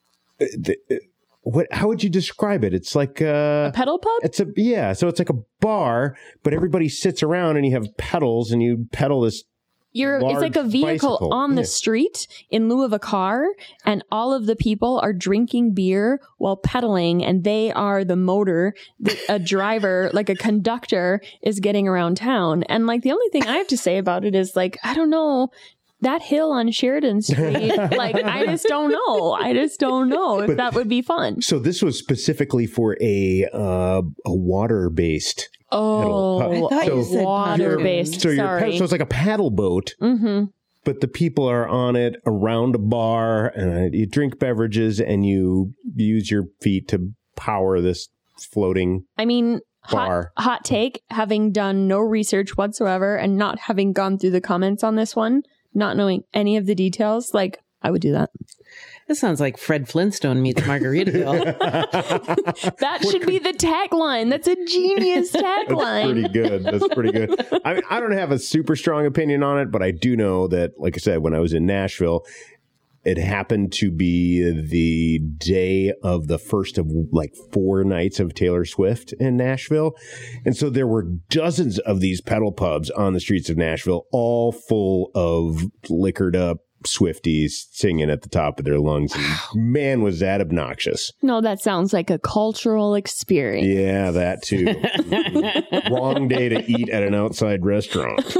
how would you describe it? It's like a pedal pub? So it's like a bar, but everybody sits around and you have pedals and you pedal this. It's like a vehicle bicycle on the street in lieu of a car, and all of the people are drinking beer while pedaling, and they are the motor. A driver, like a conductor, is getting around town. And like the only thing I have to say about it is like, I don't know, that hill on Sheridan Street, like I just don't know if that would be fun. So this was specifically for a water-based. Oh, water-based. So it's like a paddle boat, but the people are on it around a bar, and you drink beverages, and you use your feet to power this floating. I mean, bar. Hot take, having done no research whatsoever and not having gone through the comments on this one, not knowing any of the details, like I would do that. This sounds like Fred Flintstone meets Margaritaville. That should be the tagline. That's a genius tagline. That's pretty good. I don't have a super strong opinion on it, but I do know that, like I said, when I was in Nashville, it happened to be the day of the first of like 4 nights of Taylor Swift in Nashville. And so there were dozens of these pedal pubs on the streets of Nashville, all full of liquored up Swifties singing at the top of their lungs. And man, was that obnoxious. No, that sounds like a cultural experience. Yeah, that too. Wrong day to eat at an outside restaurant.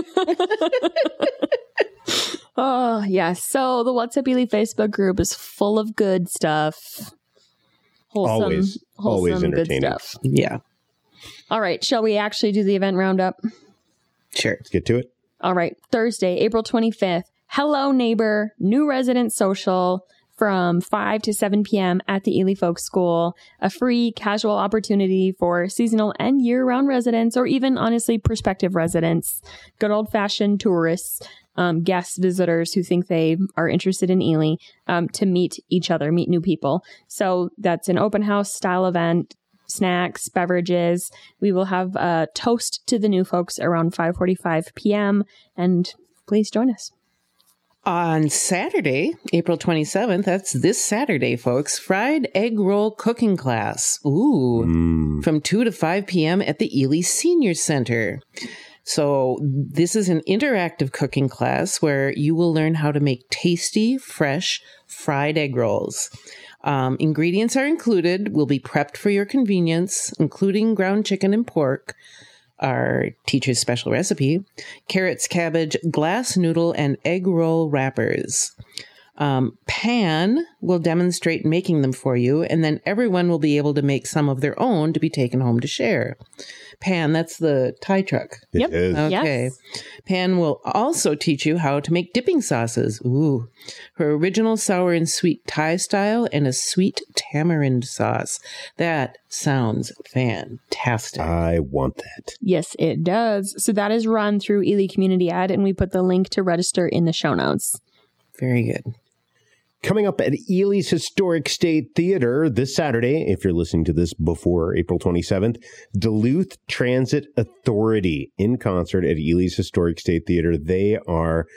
Oh, yes. So the What's Up Ely Facebook group is full of good stuff. Always entertaining. Good stuff. Yeah. All right. Shall we actually do the event roundup? Sure. Let's get to it. All right. Thursday, April 25th. Hello Neighbor, new resident social from 5 to 7 p.m. at the Ely Folk School. A free casual opportunity for seasonal and year-round residents, or even honestly prospective residents, good old-fashioned tourists, guest visitors who think they are interested in Ely, to meet each other, meet new people. So that's an open house style event. Snacks, beverages. We will have a toast to the new folks around 5:45 p.m. and please join us. On Saturday, April 27th, that's this Saturday, folks, fried egg roll cooking class. Ooh, from 2 to 5 p.m. at the Ely Senior Center. So this is an interactive cooking class where you will learn how to make tasty, fresh, fried egg rolls. Ingredients are included, will be prepped for your convenience, including ground chicken and pork, our teacher's special recipe, carrots, cabbage, glass noodle, and egg roll wrappers. Pan will demonstrate making them for you, and then everyone will be able to make some of their own to be taken home to share. Pan, that's the Thai truck. Yep. It is. Okay. Yes. Pan will also teach you how to make dipping sauces. Ooh. Her original sour and sweet Thai style and a sweet tamarind sauce. That sounds fantastic. I want that. Yes, it does. So that is run through Ely Community Ed, and we put the link to register in the show notes. Very good. Coming up at Ely's Historic State Theater this Saturday, if you're listening to this before April 27th, Duluth Transit Authority in concert at Ely's Historic State Theater. They are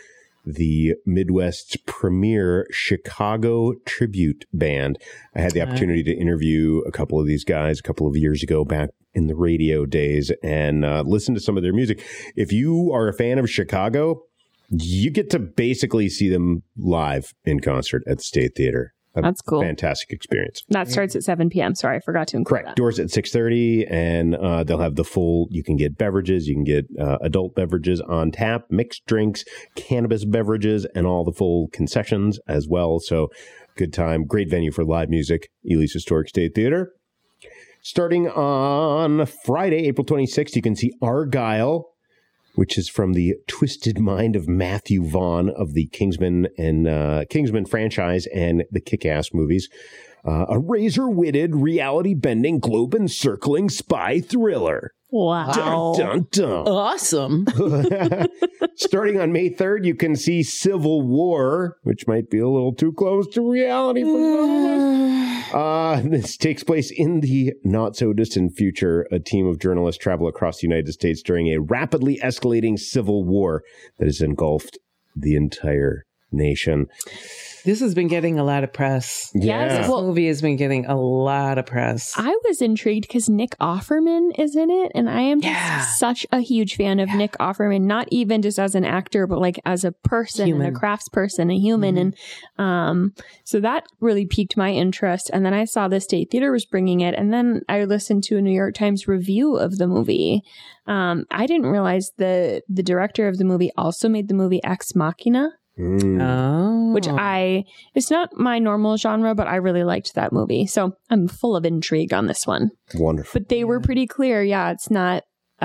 the Midwest's premier Chicago tribute band. I had the opportunity to interview a couple of these guys a couple of years ago back in the radio days and listen to some of their music. If you are a fan of Chicago, you get to basically see them live in concert at the State Theater. That's cool. Fantastic experience. That starts at 7 p.m. Sorry, I forgot to include that. Doors at 6:30, and they'll have the full, you can get beverages, you can get adult beverages on tap, mixed drinks, cannabis beverages, and all the full concessions as well. So good time. Great venue for live music, Ely's Historic State Theater. Starting on Friday, April 26th, you can see Argyle, which is from the twisted mind of Matthew Vaughn of the Kingsman and Kingsman franchise and the Kick-Ass movies. A razor-witted, reality-bending, globe-encircling spy thriller. Wow. Dun, dun, dun. Awesome. Starting on May 3rd, you can see Civil War, which might be a little too close to reality for some of us. This takes place in the not-so-distant future. A team of journalists travel across the United States during a rapidly escalating civil war that has engulfed the entire nation. This has been getting a lot of press. Yeah. This movie has been getting a lot of press. I was intrigued because Nick Offerman is in it, and I am just such a huge fan of Nick Offerman, not even just as an actor, but like as a person and a craftsperson, a human. And so that really piqued my interest. And then I saw the State Theater was bringing it, and then I listened to a New York Times review of the movie. I didn't realize the director of the movie also made the movie Ex Machina. Which it's not my normal genre, but I really liked that movie. So I'm full of intrigue on this one. Wonderful. But they were pretty clear. Yeah, it's not,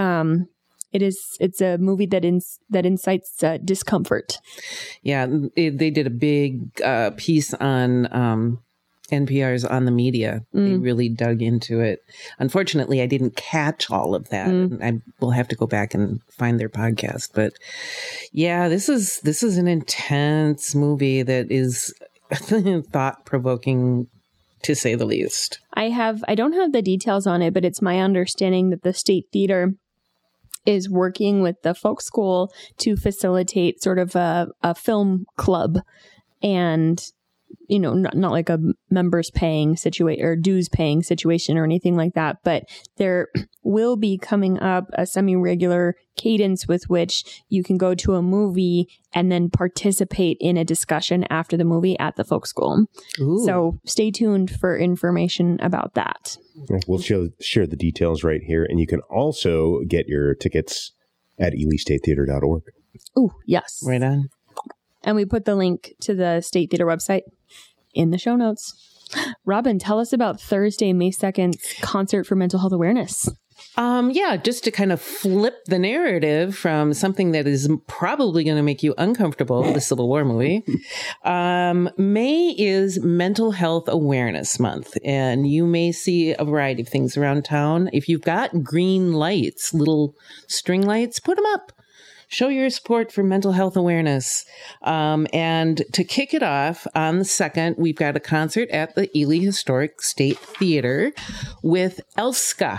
it's a movie that incites discomfort. Yeah. They did a big piece on NPR's On the Media. They really dug into it. Unfortunately, I didn't catch all of that. I will have to go back and find their podcast. But yeah, this is an intense movie that is thought-provoking, to say the least. I don't have the details on it, but it's my understanding that the State Theater is working with the folk school to facilitate sort of a film club, and not like a members paying situation or dues paying situation or anything like that, but there will be coming up a semi-regular cadence with which you can go to a movie and then participate in a discussion after the movie at the folk school. Ooh. So stay tuned for information about that. We'll share the details right here, and you can also get your tickets at ElyStateTheater.org. Oh, yes. Right on. And we put the link to the State Theater website in the show notes. Robin, tell us about Thursday, May 2nd's Concert for Mental Health Awareness. Just to kind of flip the narrative from something that is probably going to make you uncomfortable, the Civil War movie. May is Mental Health Awareness Month, and you may see a variety of things around town. If you've got green lights, little string lights, put them up. Show your support for mental health awareness. And to kick it off on the 2nd, we've got a concert at the Ely Historic State Theater with Elska.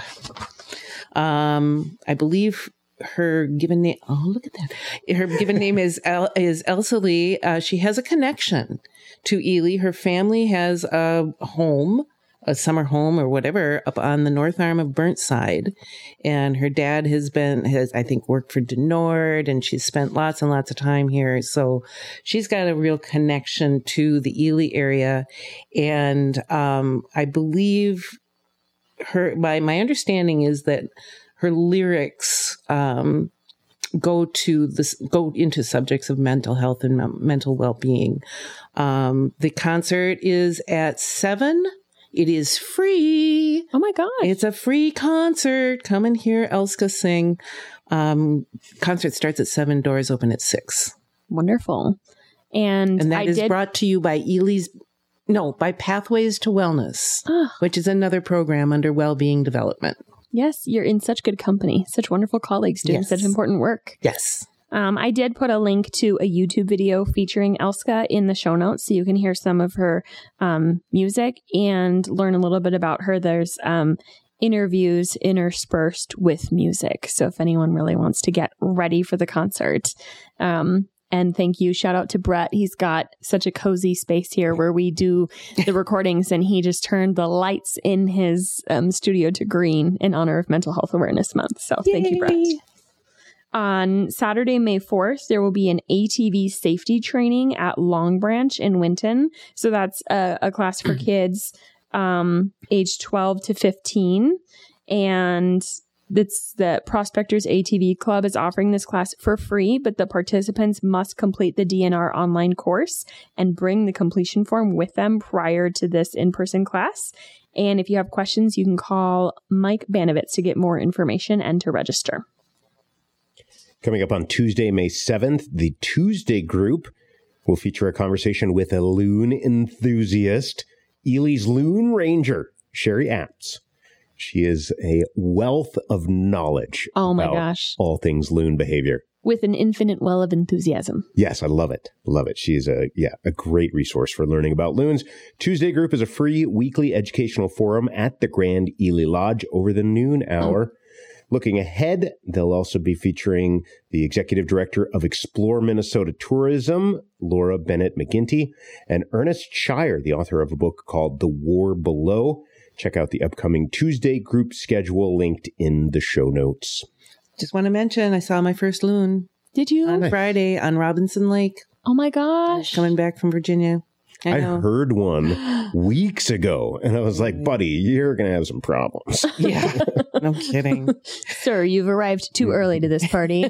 I believe her given name, look at that. Her given name is Elsa Lee. She has a connection to Ely. Her family has a home, a summer home or whatever, up on the north arm of Burnside. And her dad has I think, worked for Denord, and she's spent lots and lots of time here. So she's got a real connection to the Ely area. And I believe my understanding is that her lyrics go into subjects of mental health and mental well-being. The concert is at 7. It is free. Oh my gosh. It's a free concert. Come and hear Elska sing. Concert starts at 7, doors open at 6. Wonderful. And that is brought to you by by Pathways to Wellness, which is another program under Wellbeing Development. Yes, you're in such good company. Such wonderful colleagues doing such important work. Yes. I did put a link to a YouTube video featuring Elska in the show notes, so you can hear some of her music and learn a little bit about her. There's interviews interspersed with music, so if anyone really wants to get ready for the concert. And And thank you. Shout out to Brett. He's got such a cozy space here where we do the recordings, and he just turned the lights in his studio to green in honor of Mental Health Awareness Month. So thank you, Brett. On Saturday, May 4th, there will be an ATV safety training at Long Branch in Winton. So that's a class for kids age 12 to 15. And it's the Prospectors ATV Club is offering this class for free, but the participants must complete the DNR online course and bring the completion form with them prior to this in-person class. And if you have questions, you can call Mike Banovitz to get more information and to register. Coming up on Tuesday, May 7th, the Tuesday group will feature a conversation with a loon enthusiast, Ely's Loon Ranger, Sherry Apps. She is a wealth of knowledge about all things loon behavior. With an infinite well of enthusiasm. Yes, I love it. Love it. She's a great resource for learning about loons. Tuesday Group is a free weekly educational forum at the Grand Ely Lodge over the noon hour. Looking ahead, they'll also be featuring the executive director of Explore Minnesota Tourism, Laura Bennett McGinty, and Ernest Shire, the author of a book called The War Below. Check out the upcoming Tuesday group schedule linked in the show notes. Just want to mention, I saw my first loon. Did you? On Friday on Robinson Lake. Oh my gosh. Coming back from Virginia. I heard one weeks ago, and I was like, buddy, you're going to have some problems. Yeah, no kidding. Sir, you've arrived too early to this party.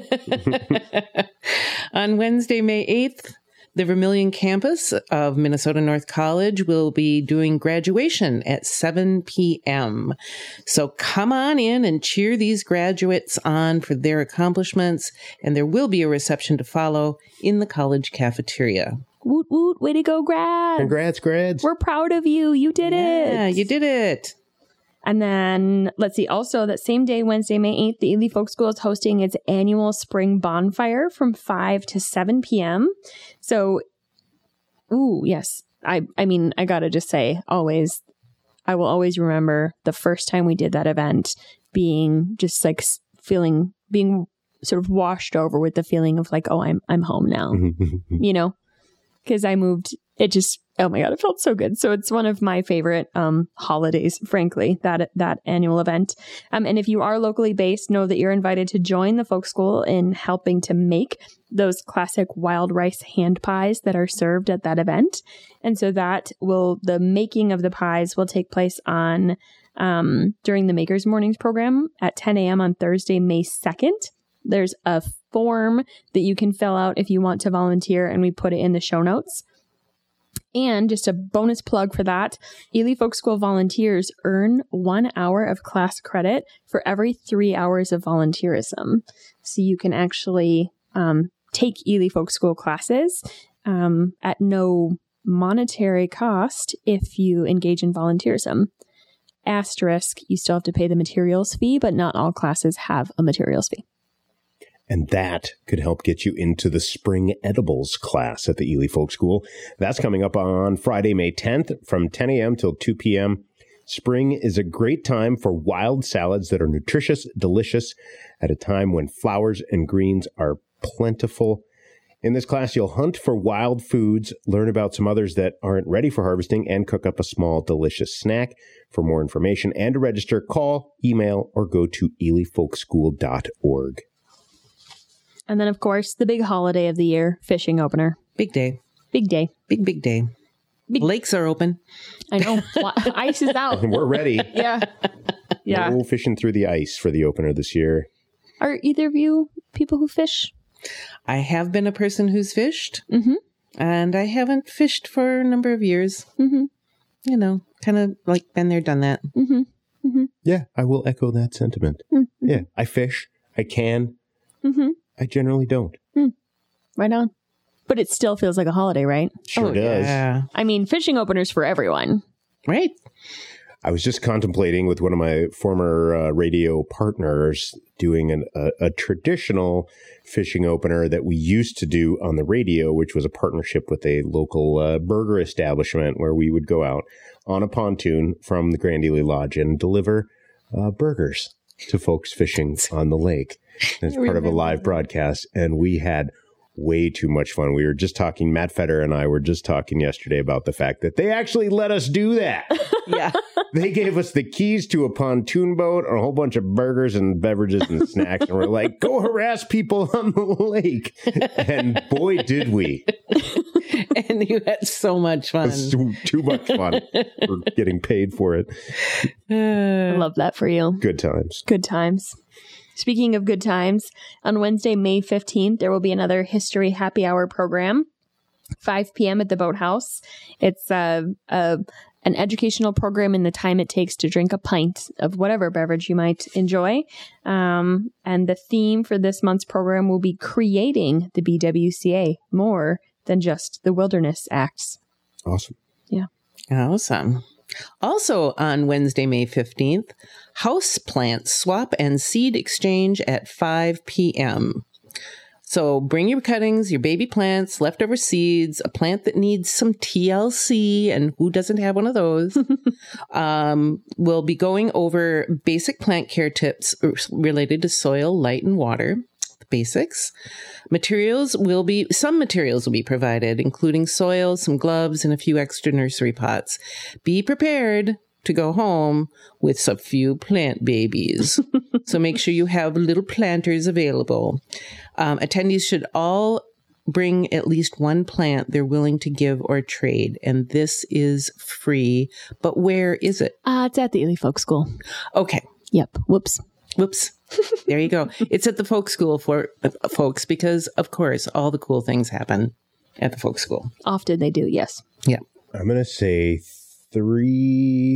On Wednesday, May 8th, the Vermilion campus of Minnesota North College will be doing graduation at 7 p.m. So come on in and cheer these graduates on for their accomplishments, and there will be a reception to follow in the college cafeteria. Woot woot, way to go, grads. Congrats, grads. We're proud of you. You did it. Yeah, you did it. And then, let's see, also that same day, Wednesday, May 8th, the Ely Folk School is hosting its annual spring bonfire from 5 to 7 p.m. So, yes. I mean, I gotta just say, I will always remember the first time we did that event being just like being sort of washed over with the feeling of like, oh, I'm home now, you know, because I moved. It just, oh my God, it felt so good. So it's one of my favorite holidays, frankly, that annual event. And if you are locally based, know that you're invited to join the folk school in helping to make those classic wild rice hand pies that are served at that event. And so the making of the pies will take place on during the Makers Mornings program at 10 a.m. on Thursday, May 2nd. There's a form that you can fill out if you want to volunteer, and we put it in the show notes. And just a bonus plug for that, Ely Folk School volunteers earn 1 hour of class credit for every 3 hours of volunteerism. So you can actually take Ely Folk School classes at no monetary cost if you engage in volunteerism. Asterisk, you still have to pay the materials fee, but not all classes have a materials fee. And that could help get you into the Spring Edibles class at the Ely Folk School. That's coming up on Friday, May 10th from 10 a.m. till 2 p.m. Spring is a great time for wild salads that are nutritious, delicious, at a time when flowers and greens are plentiful. In this class, you'll hunt for wild foods, learn about some others that aren't ready for harvesting, and cook up a small, delicious snack. For more information and to register, call, email, or go to elyfolkschool.org. And then, of course, the big holiday of the year, fishing opener. Big day. Big day. Big day. Lakes are open. I know. Ice is out. We're ready. Yeah. No fishing through the ice for the opener this year. Are either of you people who fish? I have been a person who's fished. Mm-hmm. And I haven't fished for a number of years. Mm-hmm. You know, kind of like been there, done that. Mm-hmm. Mm-hmm. Yeah, I will echo that sentiment. Mm-hmm. Yeah, I fish. I can. Mm-hmm. I generally don't. Right on. But it still feels like a holiday, right? Sure does. Yeah. I mean, fishing openers for everyone. Right. I was just contemplating with one of my former radio partners doing a traditional fishing opener that we used to do on the radio, which was a partnership with a local burger establishment where we would go out on a pontoon from the Grand Ely Lodge and deliver burgers to folks fishing on the lake as part of a live broadcast. And we had way too much fun. We were just talking, Matt Fetter and I were just talking yesterday about the fact that they actually let us do that. Yeah. They gave us the keys to a pontoon boat and a whole bunch of burgers and beverages and snacks. And we're like, go harass people on the lake. And boy, did we. And you had so much fun. Too much fun. We're getting paid for it. I love that for you. Good times. Good times. Speaking of good times, on Wednesday, May 15th, there will be another History Happy Hour program, 5 p.m. at the Boathouse. It's an educational program in the time it takes to drink a pint of whatever beverage you might enjoy. And the theme for this month's program will be creating the BWCA more than just the wilderness acts. Awesome. Yeah. Awesome. Also on Wednesday, May 15th, house plant swap and seed exchange at 5 p.m. So bring your cuttings, your baby plants, leftover seeds, a plant that needs some TLC, and who doesn't have one of those? We'll be going over basic plant care tips related to soil, light, and water. Basics. Some materials will be provided, including soil, some gloves, and a few extra nursery pots. Be prepared to go home with a few plant babies. So make sure you have little planters available. Attendees should all bring at least one plant they're willing to give or trade. And this is free. But where is it? It's at the Ely Folk School. Okay. Yep. Whoops. There you go. It's at the folk school for folks because, of course, all the cool things happen at the folk school. Often they do, yes. Yeah. I'm going to say 3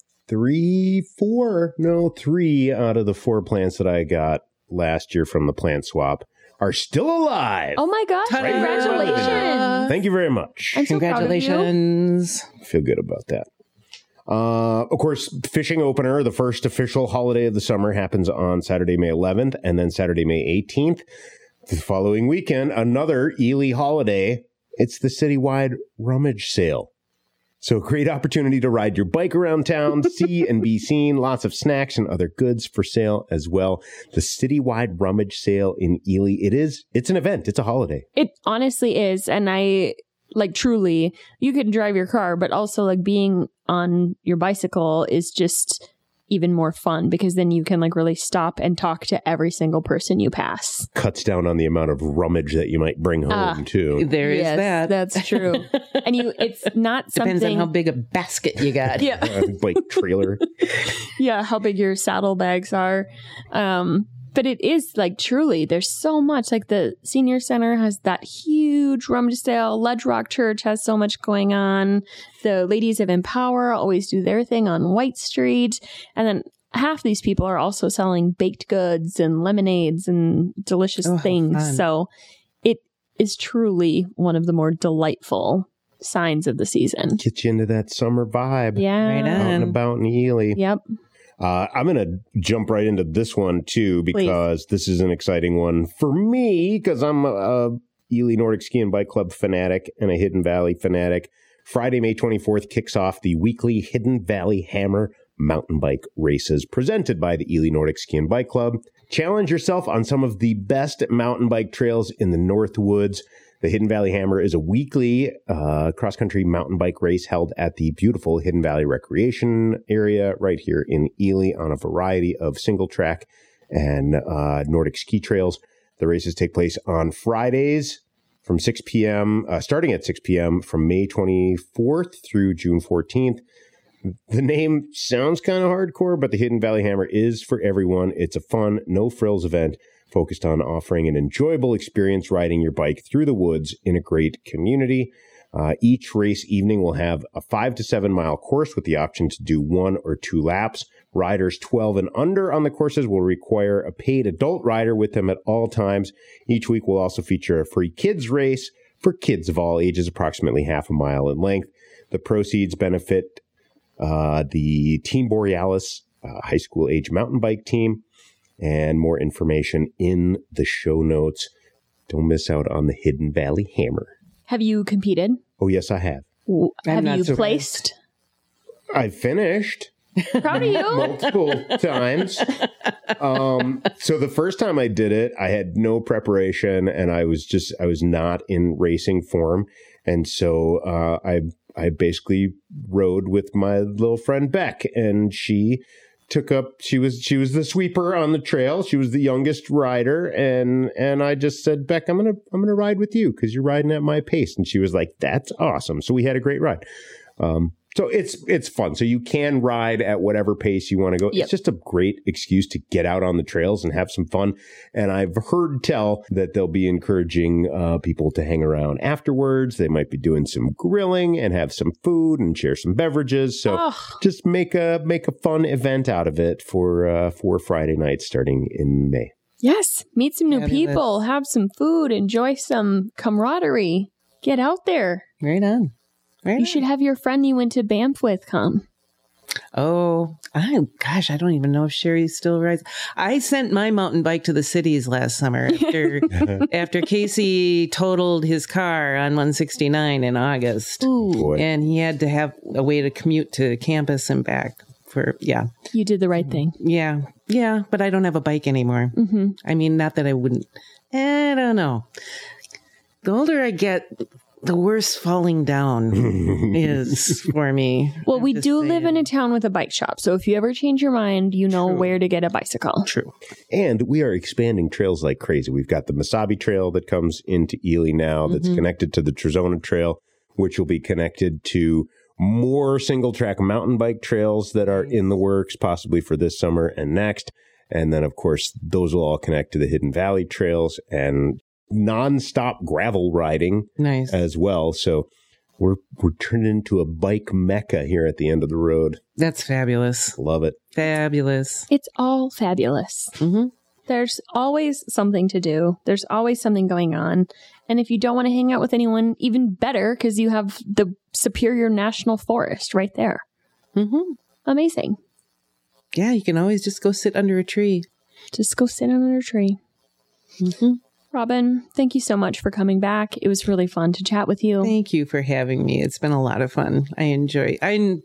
out of the 4 plants that I got last year from the plant swap are still alive. Oh my gosh, Ta-da! congratulations. Thank you very much. I'm so Congratulations. Feel good about that. Of course, Fishing Opener, the first official holiday of the summer, happens on Saturday, May 11th, and then Saturday, May 18th. The following weekend, another Ely holiday. It's the citywide rummage sale. So great opportunity to ride your bike around town, see and be seen. Lots of snacks and other goods for sale as well. The citywide rummage sale in Ely. It's an event. It's a holiday. It honestly is. And truly, you can drive your car, but also being on your bicycle is just even more fun because then you can really stop and talk to every single person you pass. Cuts down on the amount of rummage that you might bring home too. There is that. That's true. And it's not something. Depends on how big a basket you got. Yeah. Bike trailer. Yeah. How big your saddlebags are. But it is truly, there's so much. The senior center has that huge rummage sale. Ledge Rock Church has so much going on. The ladies of Empower always do their thing on White Street. And then half these people are also selling baked goods and lemonades and delicious things. So it is truly one of the more delightful signs of the season. Get you into that summer vibe. Yeah. Right on. Out and about in Ely. Yep. I'm going to jump right into this one, too, because This is an exciting one for me because I'm a Ely Nordic Ski and Bike Club fanatic and a Hidden Valley fanatic. Friday, May 24th kicks off the weekly Hidden Valley Hammer mountain bike races presented by the Ely Nordic Ski and Bike Club. Challenge yourself on some of the best mountain bike trails in the North Woods. The Hidden Valley Hammer is a weekly cross-country mountain bike race held at the beautiful Hidden Valley Recreation Area right here in Ely on a variety of single-track and Nordic ski trails. The races take place on Fridays from 6 p.m., starting at 6 p.m. from May 24th through June 14th. The name sounds kind of hardcore, but the Hidden Valley Hammer is for everyone. It's a fun, no-frills event focused on offering an enjoyable experience riding your bike through the woods in a great community. Each race evening will have a 5 to 7 mile course with the option to do 1 or 2 laps. Riders 12 and under on the courses will require a paid adult rider with them at all times. Each week will also feature a free kids race for kids of all ages, approximately half a mile in length. The proceeds benefit the Team Borealis high school age mountain bike team. And more information in the show notes. Don't miss out on the Hidden Valley Hammer. Have you competed? Oh, yes, I have. Have you placed? I finished. Proud of you. Multiple times. So the first time I did it, I had no preparation and I was not in racing form. And so I basically rode with my little friend Beck, and she was the sweeper on the trail. She was the youngest rider, and I just said, Beck, I'm gonna ride with you because you're riding at my pace. And she was like, that's awesome. So we had a great ride. So it's fun. So you can ride at whatever pace you want to go. Yep. It's just a great excuse to get out on the trails and have some fun. And I've heard tell that they'll be encouraging people to hang around afterwards. They might be doing some grilling and have some food and share some beverages. So just make a fun event out of it for Friday night starting in May. Yes. Meet some new people, have some food, enjoy some camaraderie. Get out there. Right on. You should have your friend you went to Banff with come. Oh, I don't even know if Sherry still rides. I sent my mountain bike to the cities last summer after Casey totaled his car on 169 in August. Ooh. And he had to have a way to commute to campus and back You did the right thing. Yeah, but I don't have a bike anymore. Mm-hmm. I mean, not that I wouldn't. I don't know. The older I get, the worse falling down is for me. Well, we do live in a town with a bike shop. So if you ever change your mind, you know where to get a bicycle. True. And we are expanding trails like crazy. We've got the Mesabi Trail that comes into Ely now that's connected to the Trezona Trail, which will be connected to more single track mountain bike trails that are in the works, possibly for this summer and next. And then, of course, those will all connect to the Hidden Valley trails and non-stop gravel riding as well. So we're turning into a bike mecca here at the end of the road. That's fabulous. Love it. Fabulous. It's all fabulous. Mm-hmm. There's always something to do. There's always something going on. And if you don't want to hang out with anyone, even better, because you have the Superior National Forest right there. Mm-hmm. Amazing. Yeah, you can always just go sit under a tree. Just go sit under a tree. Mm-hmm. Robin, thank you so much for coming back. It was really fun to chat with you. Thank you for having me. It's been a lot of fun. I enjoyed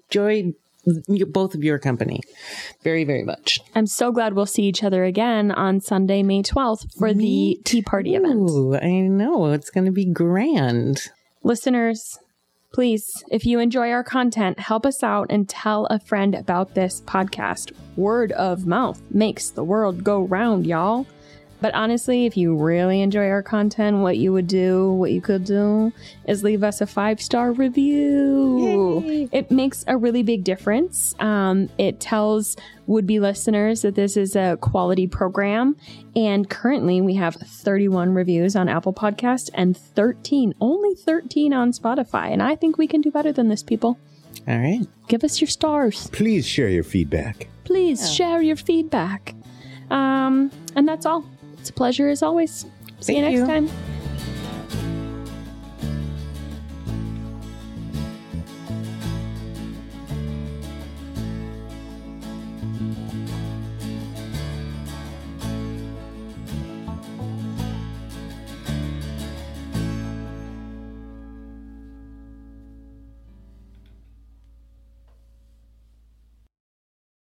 both of your company very, very much. I'm so glad we'll see each other again on Sunday, May 12th for the Tea Party event. I know. It's going to be grand. Listeners, please, if you enjoy our content, help us out and tell a friend about this podcast. Word of mouth makes the world go round, y'all. But honestly, if you really enjoy our content, what you could do is leave us a 5-star review. Yay. It makes a really big difference. It tells would-be listeners that this is a quality program. And currently we have 31 reviews on Apple Podcasts and only 13 on Spotify. And I think we can do better than this, people. All right. Give us your stars. Please share your feedback. Share your feedback. And that's all. It's a pleasure as always. See you next time.